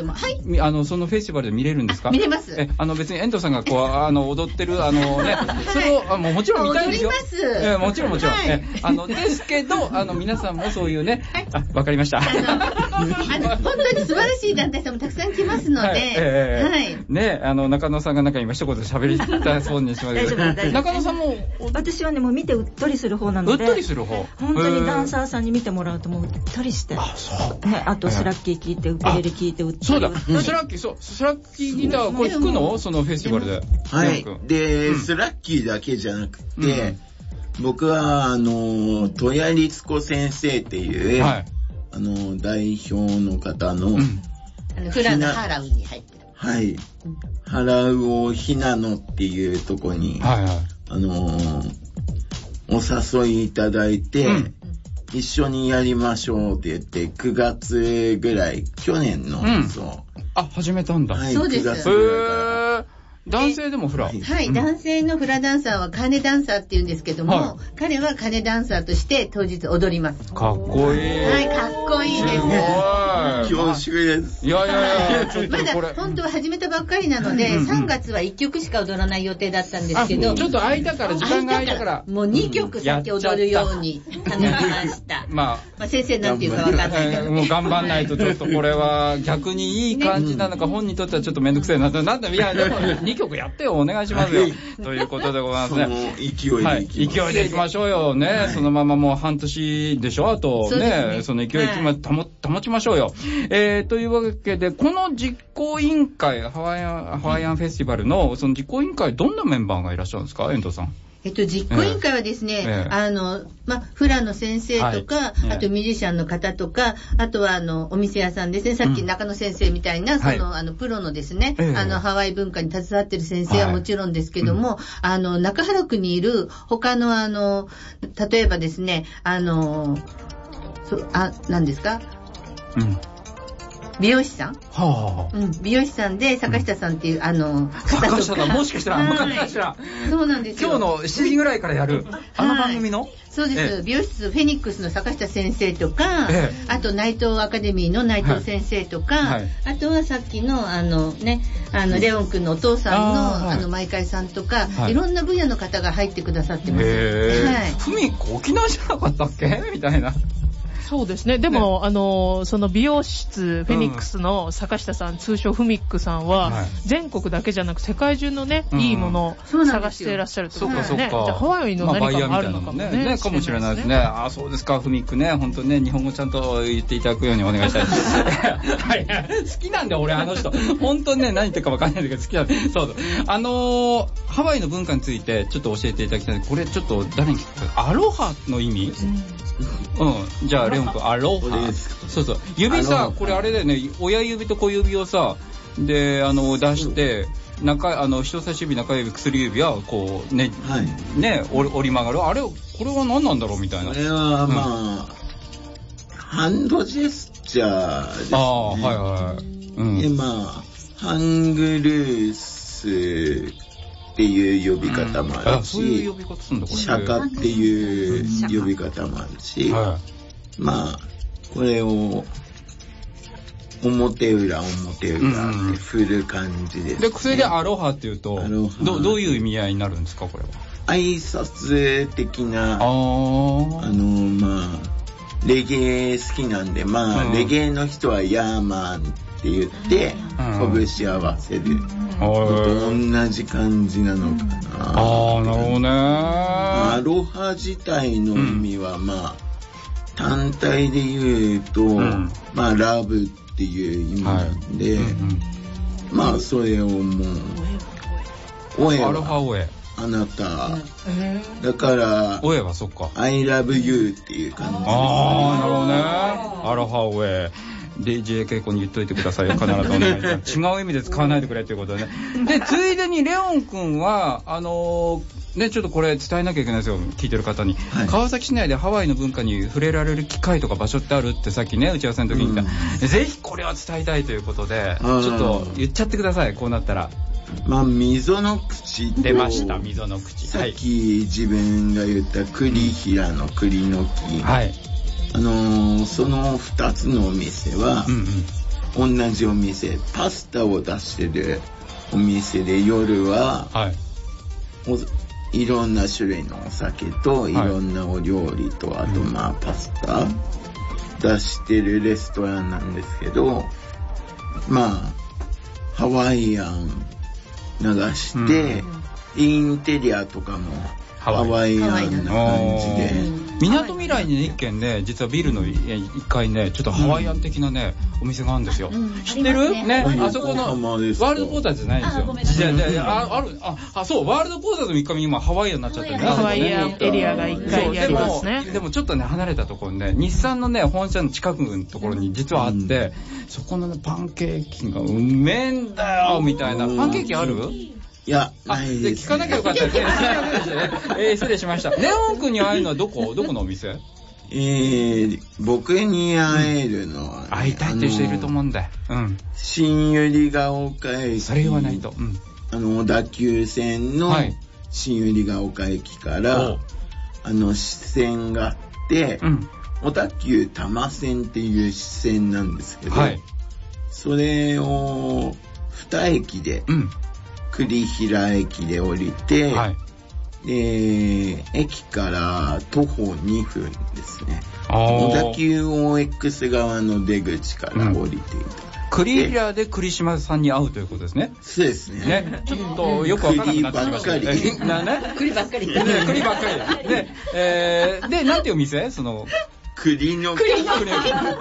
あの、そのフェスティバルで見れるんですか？ 見れます。 え、あの、別に遠藤さんがこう、あの、踊ってる、あのね、それを、もうもちろん見たいですよ。 踊ります。 え、もちろんもちろん。はい、え、あの、ですけど、あの、皆さんもそういうね、はい、あ、わかりました。あの、 あの本当に素晴らしい団体さんもたくさん来ますので、はい。えー、はい、 ね、あの、中野さんがなんか今一言喋りたそうにしましたけど。大丈夫、大丈夫。中野さんも、 私はね、もう見てうっとりする方なので。 うっとりする方。 本当にダンサーさんに見てもらうともううっとりして。 あ、そう。 ね、あとスラッキー聞いて、ウクレレ聞いて、うっとり。 そうだ、スラッキー、そう、スラッキーギター、これ弾くの？そのフェスティバルで。 はい。で、スラッキーだけじゃなくて、僕は、あの、戸谷律子先生っていう、あの、代表の方の、 あの、フラのハラウに入ってる。 はい。ハラウオひなのっていうとこに、あの、お誘いいただいて、一緒にやりましょうって言って、くがつぐらい、去年の、うん、そう。 あ、始めたんだ。 はい、そうです。 くがつぐらいから。男性でもフラ、 はい、うん、男性のフラダンサーはカネダンサーって言うんですけども、はい、彼はカネダンサーとして当日踊ります。 かっこいい。 はい、かっこいいです。 恐縮です。 いやいやいや、 ちょっとこれまだ本当は始めたばっかりなので、うんうん、さんがつはいっきょくしか踊らない予定だったんですけど、 ちょっと空いたから時間が空いたからもうにきょく先踊るように頼みました。まあ、まあ先生なんていうかわかんないけど、ね、 もう頑張んないとちょっとこれは逆にいい感じなのか、ね、本にとってはちょっとめんどくせえなと。なんだ、いやでもにきょくやってよ、お願いしますよ。ということでございますね。 その勢いでいきます。はい、 勢いでいきましょうよね。はい、そのままもう半年でしょ、あとね、ね、その勢い、はい、保, 保ちましょうよ。えー、というわけで、この実行委員会、ハワイアン、ハワイアンフェスティバルの、その実行委員会、どんなメンバーがいらっしゃるんですか、遠藤さん。 えっと、実行委員会はですね、ええ、あの、ま、フラの先生とか、はい、あとミュージシャンの方とか、あとはあの、お店屋さんですね、さっき中野先生みたいな、うん、その、あの、プロのですね、え、あの、ハワイ文化に携わってる先生はもちろんですけども、はい、あの、中原区にいる他のあの、例えばですね、あの、そあ、何ですか？うん。美容師さん、はあ、うん、美容師さんで坂下さんっていう、うん、あの坂下さんもしかしたら分かんないかしら。 そうなんですよ。 今日のしちじぐらいからやるあの番組の、はい、 そうです、ええ、美容室フェニックスの坂下先生とか、ええ、あと内藤アカデミーの内藤先生とか、はい、あとはさっきのあのねあのレオン君のお父さんの あ,、はい、あの毎回さんとか、はい、いろんな分野の方が入ってくださってます。 へー、はい、ふみこ沖縄じゃなかったっけみたいな。 そうですね。でも、ね、あの、その美容室フェニックスの坂下さん、うん、通称フミックさんは、はい、全国だけじゃなく世界中のね、うん、いいものを探していらっしゃるってことですね。じゃあハワイの何かもあるのかもね。 まあ、ねかもしれないですね。ああ、そうですか、フミックね。本当にね、日本語ちゃんと言っていただくようにお願いしたいです。はい。好きなんだよ、俺、あの人。本当にね、何言ってるか分かんないんだけど、好きなんだ。そうそう。あのー、ハワイの文化についてちょっと教えていただきたい。これちょっと誰に聞くか。アロハの意味、うん、うん。じゃあ、レオン君、アロハ。そうそう。指さ、これあれだよね、親指と小指をさ、で、あの、出して、中、あの、人差し指、中指、薬指は、こう、ね、はい、ね、折り曲がる。あれ、これは何なんだろうみたいな。 これは、まあ、うん、ハンドジェスチャーですね。ああ、はいはい。うん、で、まあ、ハングルースっていう呼び方もあるし、うん、そういう呼び方するんだ、これ。釈迦っていう呼び方もあるし、はい、まあ、これを、表裏表裏って振る感じです、ね。 で、それでアロハっていうと、ど, どういう意味合いになるんですか、これは。 挨拶的な、あ, あの、まあ、 レゲエ好きなんで、まあ、うん、レゲエの人はヤーマンって言って、うん、拳合わせる。と同じ感じなのかな。 ああ、なるほどね。 アロハ自体の意味は、まあ、単体で言うと、うん、まあ、ラブっていう意味なんで、はい、うんうん、まあ、それをもう、おえは、 アロハおえ。 あなた、だから、 おえはそっか。 I love you っていう感じですね。 ああ、なるほどね。アロハおえ。ディージェー 稽古に言っといてくださいよ、必ずお願いします。違う意味で使わないでくれということでね。で、ついでにレオン君は、あのー、ね、ちょっとこれ伝えなきゃいけないですよ、聞いてる方に。はい、川崎市内でハワイの文化に触れられる機会とか場所ってあるってさっきね、打ち合わせの時に言った。うん、ぜひこれは伝えたいということで、ちょっと言っちゃってください、こうなったら。 まあ、溝の口と、 出ました、溝の口。 さっき自分が言った栗平の栗の木。はい。あのー、そのふたつのお店は、うんうん、同じお店、パスタを出してるお店で、夜は、はい、いろんな種類のお酒といろんなお料理と、はい、あとまあパスタ出してるレストランなんですけど、まあハワイアン流して、うん、インテリアとかもハワイアンな感じで、 港未来にね、一軒ね、実はビルのいっかいね、ちょっとハワイアン的なね、うん、お店があるんですよ。うん、知ってる？ね、ね、あそこのワールドポーターズじゃないんですよ。あ、ね、あ、ある、あ、あ、そう、ワールドポーターズのいっかいめ今ハワイアンになっちゃってるね。 ハワイアンエリアがいっかいにありますね。 でもちょっとね、離れたところにね、日産のね、本社の近くのところに実はあって、うん、そこの、ね、パンケーキがうめえんだよみたいな。パンケーキある？ いや、ないです、ね。 聞かなきゃよかったですね。えー、失礼しました。レオン君に会えるのはどこ？どこのお店？ えー、僕に会えるのは、ね、 会いたいっていう人いると思うんだよ。うん。 新百合ヶ丘駅。 それ言わないと。うん。 あの、小田急線の新百合ヶ丘駅から、はい、あの、支線があって、うん、小田急多摩線っていう支線なんですけど、はい、それをに駅で、うん、栗平駅で降りて、はい、で、駅から徒歩にふんですね。小田急 オーエックス 側の出口から降りていた、うん、 栗平で栗島さんに会うということですね。 そうですね。 ね、ちょっとよくわからなくなってきましたね。 栗ばっかり。栗ばっかり。 栗ばっかり。で、えー、で、なんていうお店？その、 栗の栗栗栗栗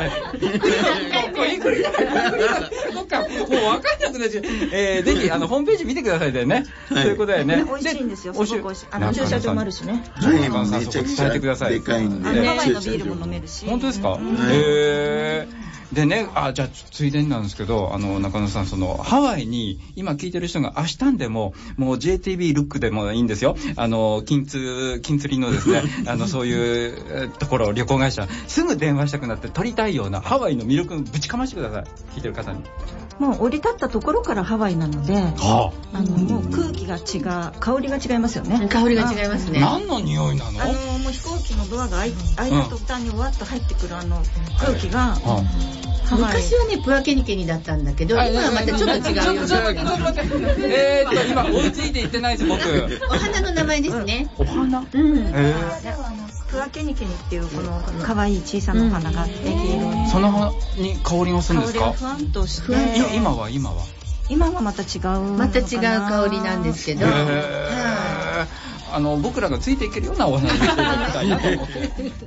栗栗そっか、もう分かんなくなっちゃう。えー、ぜひあのホームページ見てくださいでね。そういうことだよね。 美味しいんですよ。すごく美味しい。あの駐車場もあるしね。 はい、めちゃくちゃ伝えてください。 でかいんで。 ハワイのビールも飲めるし。 本当ですか？へー。でね、あ、じゃあついでになんですけど、あの中野さん、そのハワイに今聞いてる人が明日んでももう ジェイティービー ルックでもいいんですよ。あの金通金釣りのですね、あのそういうところ旅行会社すぐ電話したくなって撮りたいようなハワイの魅力ぶちかましてください。聞いてる方に。 もう降り立ったところからハワイなので、はあ、あのもう空気が違う、香りが違いますよね。 香りが違いますね。 何の匂いなの？ あのもう飛行機のドアが開いた途端にわっと入ってくるあの空気が。はいはあ、昔はねプアケニケニだったんだけど、今はまたちょっと違うような。 えーっと今追いついていってないです僕。 お花の名前ですね。 お花？うん。 えープアケニケニっていうこの可愛い小さなお花があって、黄色い。 その花に香りがするんですか？ 香りがふわんとして。 今は今は。 今はまた違う。 また違う香りなんですけど。 あの僕らがついていけるようなお話をしていきたいなと思って。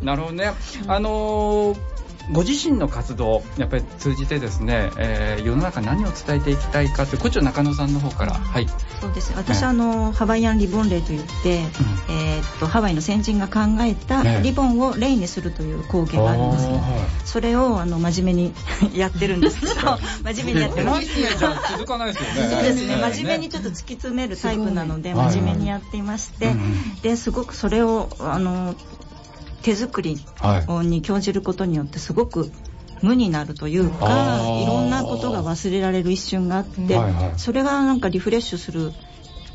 なるほどね。あのー。ご自身の活動やっぱり通じてですね、えー、世の中何を伝えていきたいかというこっちは中野さんの方から、はい、 そうです。私はあのハワイアンリボンレイといって、うん、えー、っとハワイの先人が考えたリボンをレイにするという工芸があるんですね。それをあの真面目にやってるんですけど真面目にやってます。 じゃ続かないですよね。 そうですね。真面目にちょっと突き詰めるタイプなので真面目にやっていまして、はいはい、ですごくそれをあの手作りに興じることによってすごく無になるというか、いろんなことが忘れられる一瞬があって、はいはい、それがなんかリフレッシュする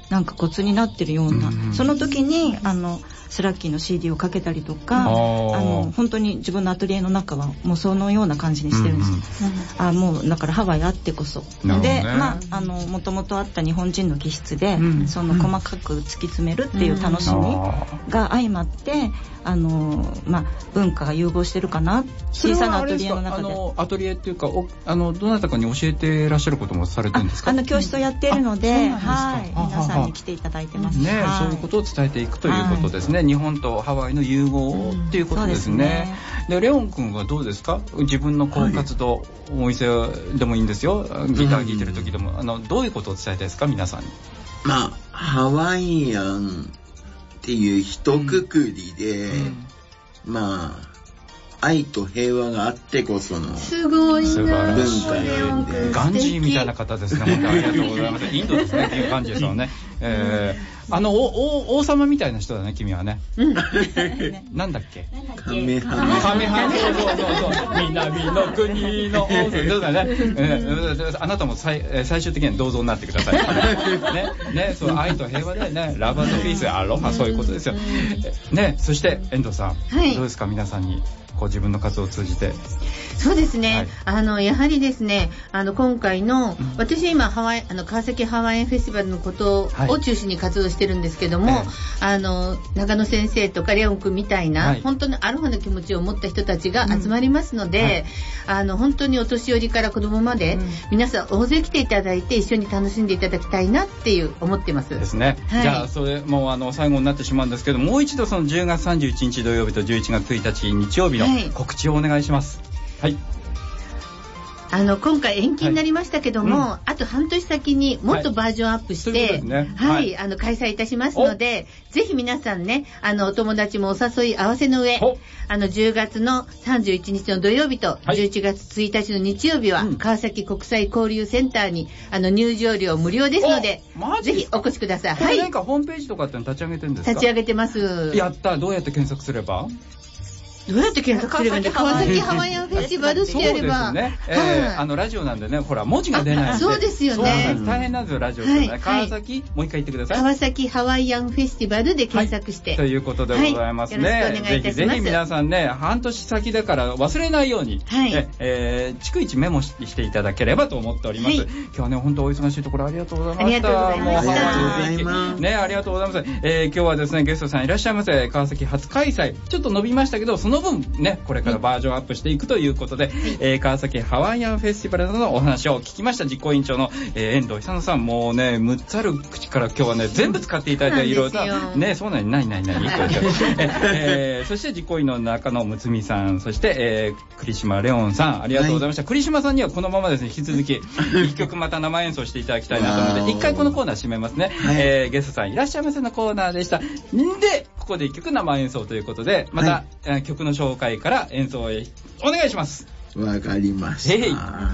なんかコツになってるような、うん、その時にあのスラッキーの シーディー をかけたりとか、あの本当に自分のアトリエの中はもうそのような感じにしてるんです、うんうん、あもうだからハワイあってこそ、ね、でまああのもともとあった日本人の気質で、うん、その細かく突き詰めるっていう楽しみが相まって、あのまあ文化が融合してるかな、小さなアトリエの中で。 あのアトリエっていうかおあのどなたかに教えてらっしゃることもされてるんですか？ ああの教室をやっているので、はい皆さんに来ていただいてますね、はい、そういうことを伝えていくということですね、はい、日本とハワイの融合っていうことですね、うん、そうですね。でレオン君はどうですか？自分のこう活動、はい、お店でもいいんですよ、ギター弾いてる時でも、うん、あのどういうことを伝えたいですか皆さんに？ まあハワイアンっていう一括りで、うんうん、まあ愛と平和があってこそのすごいな文化なんで、ガンジーみたいな方ですね。本当にありがとうございます。インドですね、ガンジーさんはね、えー、あのおお王様みたいな人だね君はね、うん、なんだっけカメハメカメハメ、そうそうそうそう、南の国の王様そうだね、えー、あなたも最最終的には銅像になってくださいねね、そう愛と平和でね、ラブ&ピースアロハ、そういうことですよね。そして遠藤さん、はい、どうですか皆さんにこう自分の活動を通じて。 そうですね、はい、あのやはりですね、あの今回の、うん、私今ハワイあの川崎ハワイアンフェスティバルのことを中心に活動してるんですけども、はい、あの長野先生とかレオン君みたいな、はい、本当にアロハの気持ちを持った人たちが集まりますので、うんはい、あの本当にお年寄りから子供まで、うん、皆さん大勢来ていただいて一緒に楽しんでいただきたいなっていう思ってますですね、はい、じゃあそれもうあの最後になってしまうんですけど、もう一度そのじゅうがつさんじゅういちにち土曜日とじゅういちがつついたち日曜日の告知をお願いします。はい、 あの今回延期になりましたけども、はい、あと半年先にもっとバージョンアップして、はいあの開催いたしますので、ぜひ皆さんね、あのお友達もお誘い合わせの上、あのじゅうがつのさんじゅういちにちの土曜日とじゅういちがつついたちの日曜日は、はい、川崎国際交流センターにあの入場料無料ですので、ぜひお越しください。 はい。何かホームページとかって立ち上げてるんですか？ 立ち上げてます。 やった。どうやって検索すれば？ どうやって検索すればいいんだ？川崎ハワイアンフェスティバルってやれば。 そうですね。えーはい、あのラジオなんでね、ほら文字が出ないんで。 そうですよね。 大変なんですよラジオってね。はい、川崎、もう一回言ってください。 川崎ハワイアンフェスティバルで検索して。はい、 ということでございますね。はい、よろしくお願いいたします。ぜひぜひ皆さんね、半年先だから忘れないように、はい、えー、逐一メモしていただければと思っております。はい、今日はね本当お忙しいところありがとうございました。 ありがとうございました。 ね、ありがとうございます。えー、今日はですねゲストさんいらっしゃいませ。川崎初開催、ちょっと伸びましたけどその分ねこれこれからバージョンアップしていくということで、はいえー、川崎ハワイアンフェスティバルのお話を聞きました。実行委員長の、えー、遠藤久野さん、もうねむっつある口から今日はね全部使っていただいていろいろとね、そうなんないないないないえー、そして実行委員の中野睦美さん、そして、えー、栗島レオンさん、ありがとうございました。はい、栗島さんにはこのままですね引き続き一曲また生演奏していただきたいなと思うので一回このコーナー締めますね。はいえー、ゲストさんいらっしゃいませのコーナーでした。でここで一曲生演奏ということでまた、はい、曲の紹介から演奏へお願いします。 わかりました。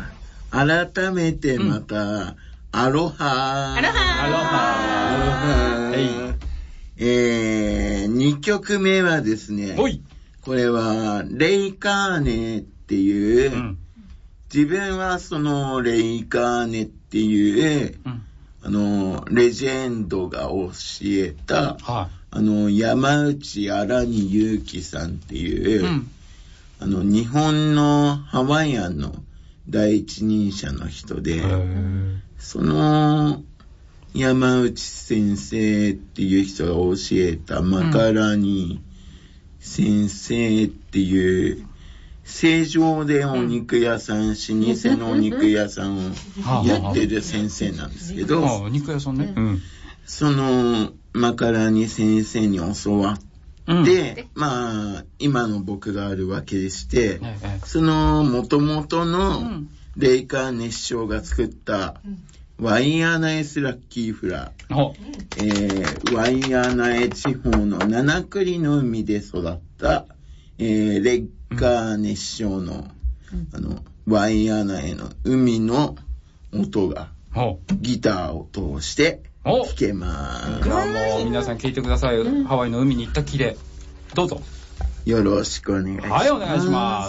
改めてまた、うん、アロハアロハアロハアロハえー、にきょくめはですね、これはレイカーネっていう、うん、自分はそのレイカーネっていう、うん、あのレジェンドが教えた、はああの山内荒荷祐樹さんっていう、うん、あの日本のハワイアンの第一人者の人で、その山内先生っていう人が教えたマカラニ先生っていう、成城でお肉屋さん、老舗のお肉屋さんをやってる先生なんですけど、 お肉屋さんね、うん、 そのマカラニ先生に教わって、うん、まあ今の僕があるわけでして、うん、その元々のレイカー熱唱が作ったワイアナエスラッキーフラ、うんえー、ワイアナエ地方の七栗の海で育った、えー、レイカー熱唱の、うん、あのワイアナエの海の音が、うん、ギターを通して聞けまーす。 もう皆さん聞いてください、うん、ハワイの海に行ったきれどうぞよろしくお願いします。 はいお願いします。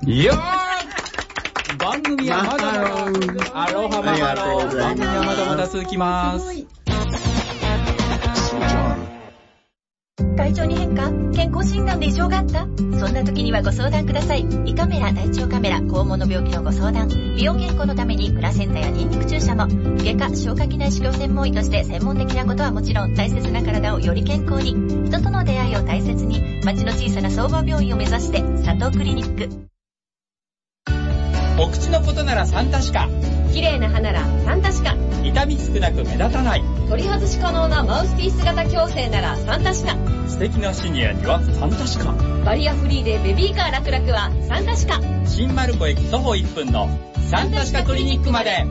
いやー、番組はまだまだ、アロハマハロー、番組はまだまだ続きます。 体調に変化？健康診断で異常があった？そんな時にはご相談ください。胃カメラ、大腸カメラ、肛門の病気のご相談、美容健康のためにプラセンタやニンニク注射も、外科、消化器内視鏡専門医として専門的なことはもちろん、大切な体をより健康に、人との出会いを大切に、町の小さな総合病院を目指して、佐藤クリニック。 お口のことならサンタシカ、 綺麗な歯ならサンタシカ、 痛み少なく目立たない、 取り外し可能なマウスピース型矯正ならサンタシカ、 素敵なシニアにはサンタシカ、 バリアフリーでベビーカー楽々はサンタシカ、 新丸子駅徒歩いっぷんのサンタシカクリニックまで。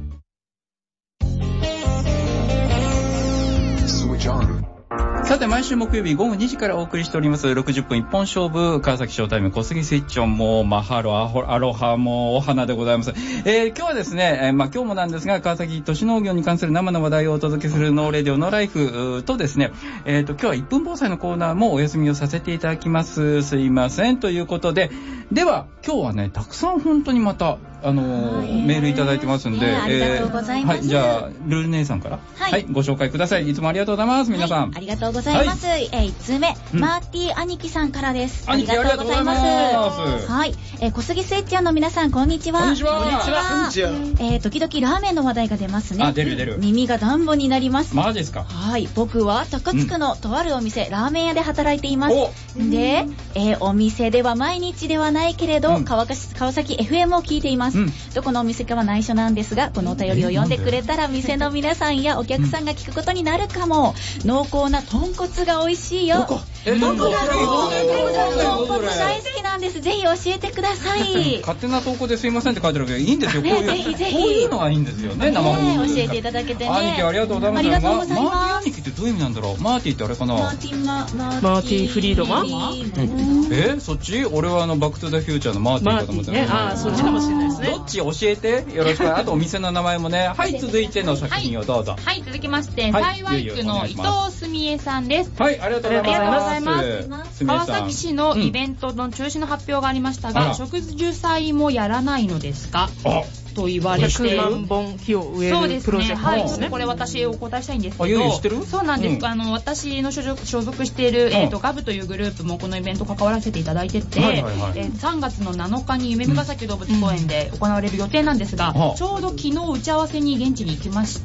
さて、毎週木曜日午後にじからお送りしておりますろくじゅっぷん一本勝負川崎ショータイム小杉スイッチオン、もうマハロアロハもお花でございます。えー、今日はですね、えー、まあ今日もなんですが、川崎都市農業に関する生の話題をお届けするノーレディオノーライフとですね、えーと今日はいっぷん防災のコーナーもお休みをさせていただきます。すいませんということで、では今日はね、たくさん本当にまたあのー、メールいただいてますんで、 えー、ありがとうございます。 はい、じゃあルル姉さんから、はい、はい、ご紹介ください。いつもありがとうございます、皆さん。 はい、ありがとうございます。はい、えー、いつつめ、うん、マーティー兄貴さんからです。 ありがとうございます。 はい、えー、小杉スイッチャーの皆さん、こんにちは。 こんにちは。 こんにちは。えー、時々ラーメンの話題が出ますね。 あ、出る出る。 耳がダンボになります。 マジですか。 はい、僕は高津区のとあるお店、うん、ラーメン屋で働いています。で、えー、お店では毎日ではないけれど、うん、川, 川崎 エフエム を聞いています。うん、どこのお店かは内緒なんですが、このお便りを読んでくれたら店の皆さんやお客さんが聞くことになるかも。濃厚な豚骨が美味しいよ。 どこ？ どこだろう？豚骨大好きなんです。ぜひ教えてください。 勝手な投稿ですいませんって書いてあるけど、いいんですよ。こういう、 ぜひぜひ。 こういうのはいいんですよね。生放送教えていただけてね。 兄貴ありがとうございます。 ありがとうございます。 マーティ兄貴ってどういう意味なんだろう。マーティってあれかな。 マーティマーマーティフリードマン。 え、そっち？俺はあのバックトゥザフューチャーのマーティかと思ってね。ああ、そっちかもしれないですね。 どっち教えてよろしく。あとお店の名前もね。はい、続いての作品をどうぞ。 はい、続きまして、幸い区の伊藤すみえさんです。 はい、ありがとうございます。 川崎市のイベントの中止の発表がありましたが、植樹祭もやらないのですかと言われて、 ひゃくまんぼん木を植えるプロジェクトですね。 これ私お答えしたいんですけど、 あ、いよいよ知ってる？ そうなんです。あの私の所属しているえっとガブというグループもこのイベント関わらせていただいてて、さんがつのなのかに夢見ヶ崎動物公園で行われる予定なんですが、ちょうど昨日打ち合わせに現地に行きまして、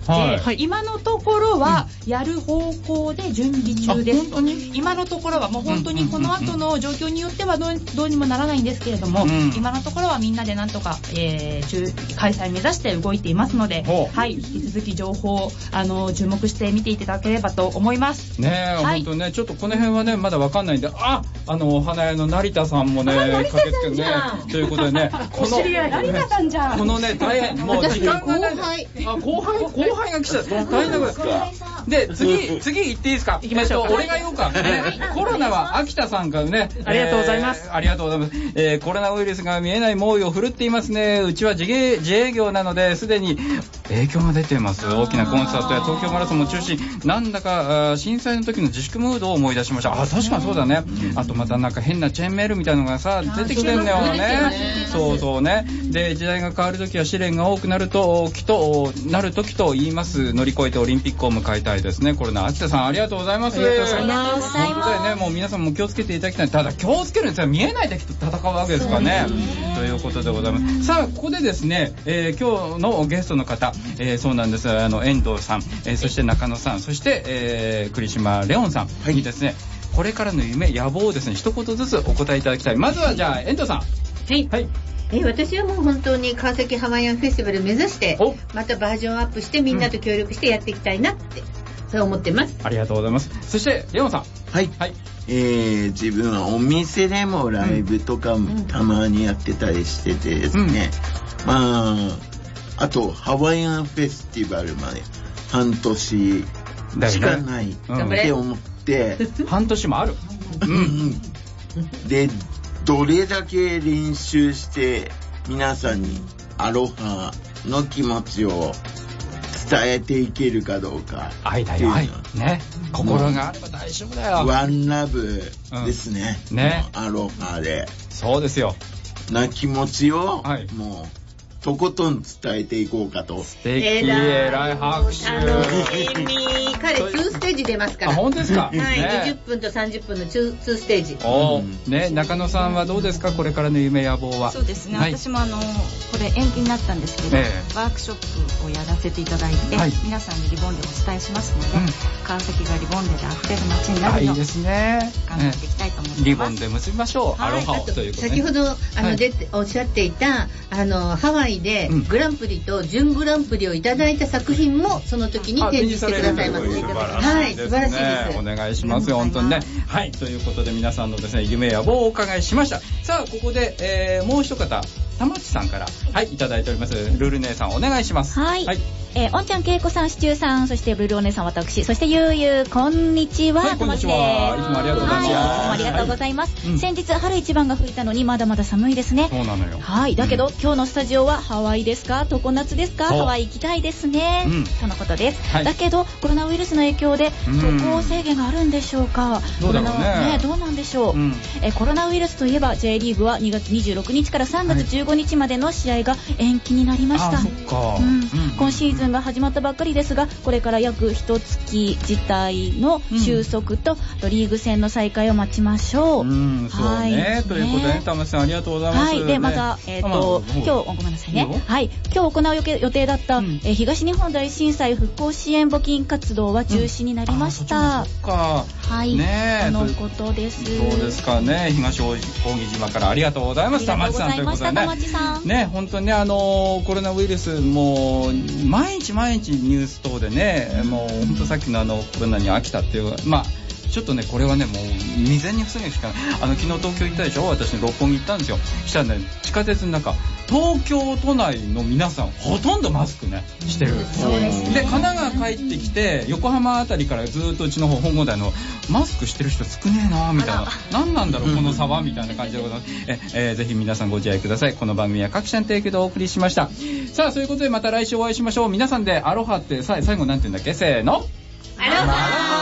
今のところはやる方向で準備中です。今のところはもう本当にこの後の状況によってはどうどうにもならないんですけれども、今のところはみんなでなんとかえー開催目指して動いていますので、はい、引き続き情報をあの注目して見ていただければと思います。 ねえ、はい、本当ね、ちょっとこの辺はねまだわかんないんで、あ、あのお花屋の成田さんもね駆けつけてねということでね、 この知り合い成田さんじゃん。 このね大変もう時間がない。後輩あ後輩後輩が来ちゃった。大変なことです。で次次行っていいですか。 行きましょう。 俺が言おうか。コロナは秋田さんからね。 ありがとうございます。 ありがとうございます。えコロナウイルスが見えない猛威を振るっていますね。うちは自営自営業なのですでに影響が出ています。大きなコンサートや東京マラソンも中止。なんだか震災の時の自粛ムードを思い出しました。あ、確かにそうだね。あとまたなんか変なチェーンメールみたいなのがさ出てきてんだよね。そうそうね。で時代が変わる時は試練が多くなるときとなる時と言います。乗り越えてオリンピックを迎えたいですね。コロナ。秋田さんありがとうございます。 ありがとうございます。 本当だよね。もう皆さんも気をつけていただきたい。ただ気をつけるんですよ。見えない敵と戦うわけですからね。ということでございます。さあここでですね、えー、今日のゲストの方、えー、そうなんです。あの遠藤さん、えー、そして中野さん、そして、えー、栗島レオンさんにですね、これからの夢野望をですね一言ずつお答えいただきたい。まずはじゃあ遠藤さん。 はい。はい。えー、私はもう本当に川崎ハワイアンフェスティバル目指してまたバージョンアップしてみんなと協力してやっていきたいなって、うん、そう思ってます。 ありがとうございます。そしてレオンさん。 はい。はい。えー、自分はお店でもライブとかたまにやってたりしててですね、うん、まああとハワイアンフェスティバルまで半年しかないって思って、 うん、半年もある、 うん、でどれだけ練習して皆さんにアロハの気持ちを伝えていけるかどうか愛だよ愛ね、心があれば大丈夫だよ。 ワンラブですね、 うん、ね、 アロハで。 そうですよ。 な気持ちを、はい、もうとことん伝えていこうかと。 素敵、えらい拍手。 楽しみ。彼ツーステージ出ますから。 あ、本当ですか。 はい、ね、にじゅっぷんとさんじゅっぷんのツーステージ。 おー、ね、中野さんはどうですか、これからの夢野望は。 そうですね、はい、私もあのこれ延期になったんですけど、えー、ワークショップをやらせていただいて、はい、皆さんにリボンでお伝えしますので、うん、川崎がリボンでで溢れる街になるよう、いいですね、頑張っていきたいと思います。 リボンで結びましょう、はい、アロハをということで、ね、 先ほどあの、はい、でおっしゃっていたあのハワイでグランプリと準グランプリをいただいた作品もその時に展示してくださいます。はい、素晴らしいです。 お願いしますよ、本当にね。はい、ということで皆さんのですね、夢や望をお伺いしました。さあ、ここで、えー、もう一方、玉地さんから、はい、いただいております。ルル姉さん、お願いします。 はい。はい、えー、おんちゃん、けいこさん、シチューさん、そしてルルお姉さん、私、そしてゆうゆう、こんにちは。 はい、こんにちは。いつもありがとうございます。はい、いつもありがとうございます。はい、先日、春一番が吹いたのに、まだまだ寒いですね。 そうなのよ。 はい。だけど、うん、今日のスタジオは、ハワイですか？常夏ですか？ハワイ行きたいですね。うん、とのことです。はい、だけど、コロナウイルスの影響で、渡航制限があるんでしょうか？ どうだろうね。 ね、どうなんでしょう。うん、えー、コロナウイルスといえば、J リーグはにがつにじゅうろくにちからさんがつじゅうごにちまでの試合が延期になりました。 あ、そっか。 うん。今シーズンが始まったばっかりですが、これから約一月自体の収束と、うん、リーグ戦の再開を待ちましょう。 うん、そうね。はい、ということでね、玉木さんありがとうございます。 はい。で、また、えっと、今日、ごめんなさいね。はい。今日行う予定だった、うん、え東日本大震災復興支援募金活動は中止になりました。 うん、そっか。 はい。ねえ。とのことです。 そうですかね。東扇島からありがとうございました。玉木さんということでね。 玉木さん。 ね、本当にね、あの、コロナウイルス、もう、毎日毎日ニュース等でね、もう本当さっきのあのコロナに飽きたっていう、まあちょっとね、これはね、もう未然に防ぐしかない。あの昨日東京行ったでしょ、私六本木行ったんですよ。したらね、地下鉄の中、東京都内の皆さんほとんどマスクねしてる。 そうですね。 で、神奈川帰ってきて横浜あたりからずっとうちの方本郷台のマスクしてる人少ねえなみたいな、何なんだろうこの差はみたいな感じでございます。え、えー、ぜひ皆さんご自愛ください。この番組は各社の提供でお送りしました。さあ、そういうことでまた来週お会いしましょう。皆さんでアロハってさ最後なんて言うんだっけ、せーの、 アロハ。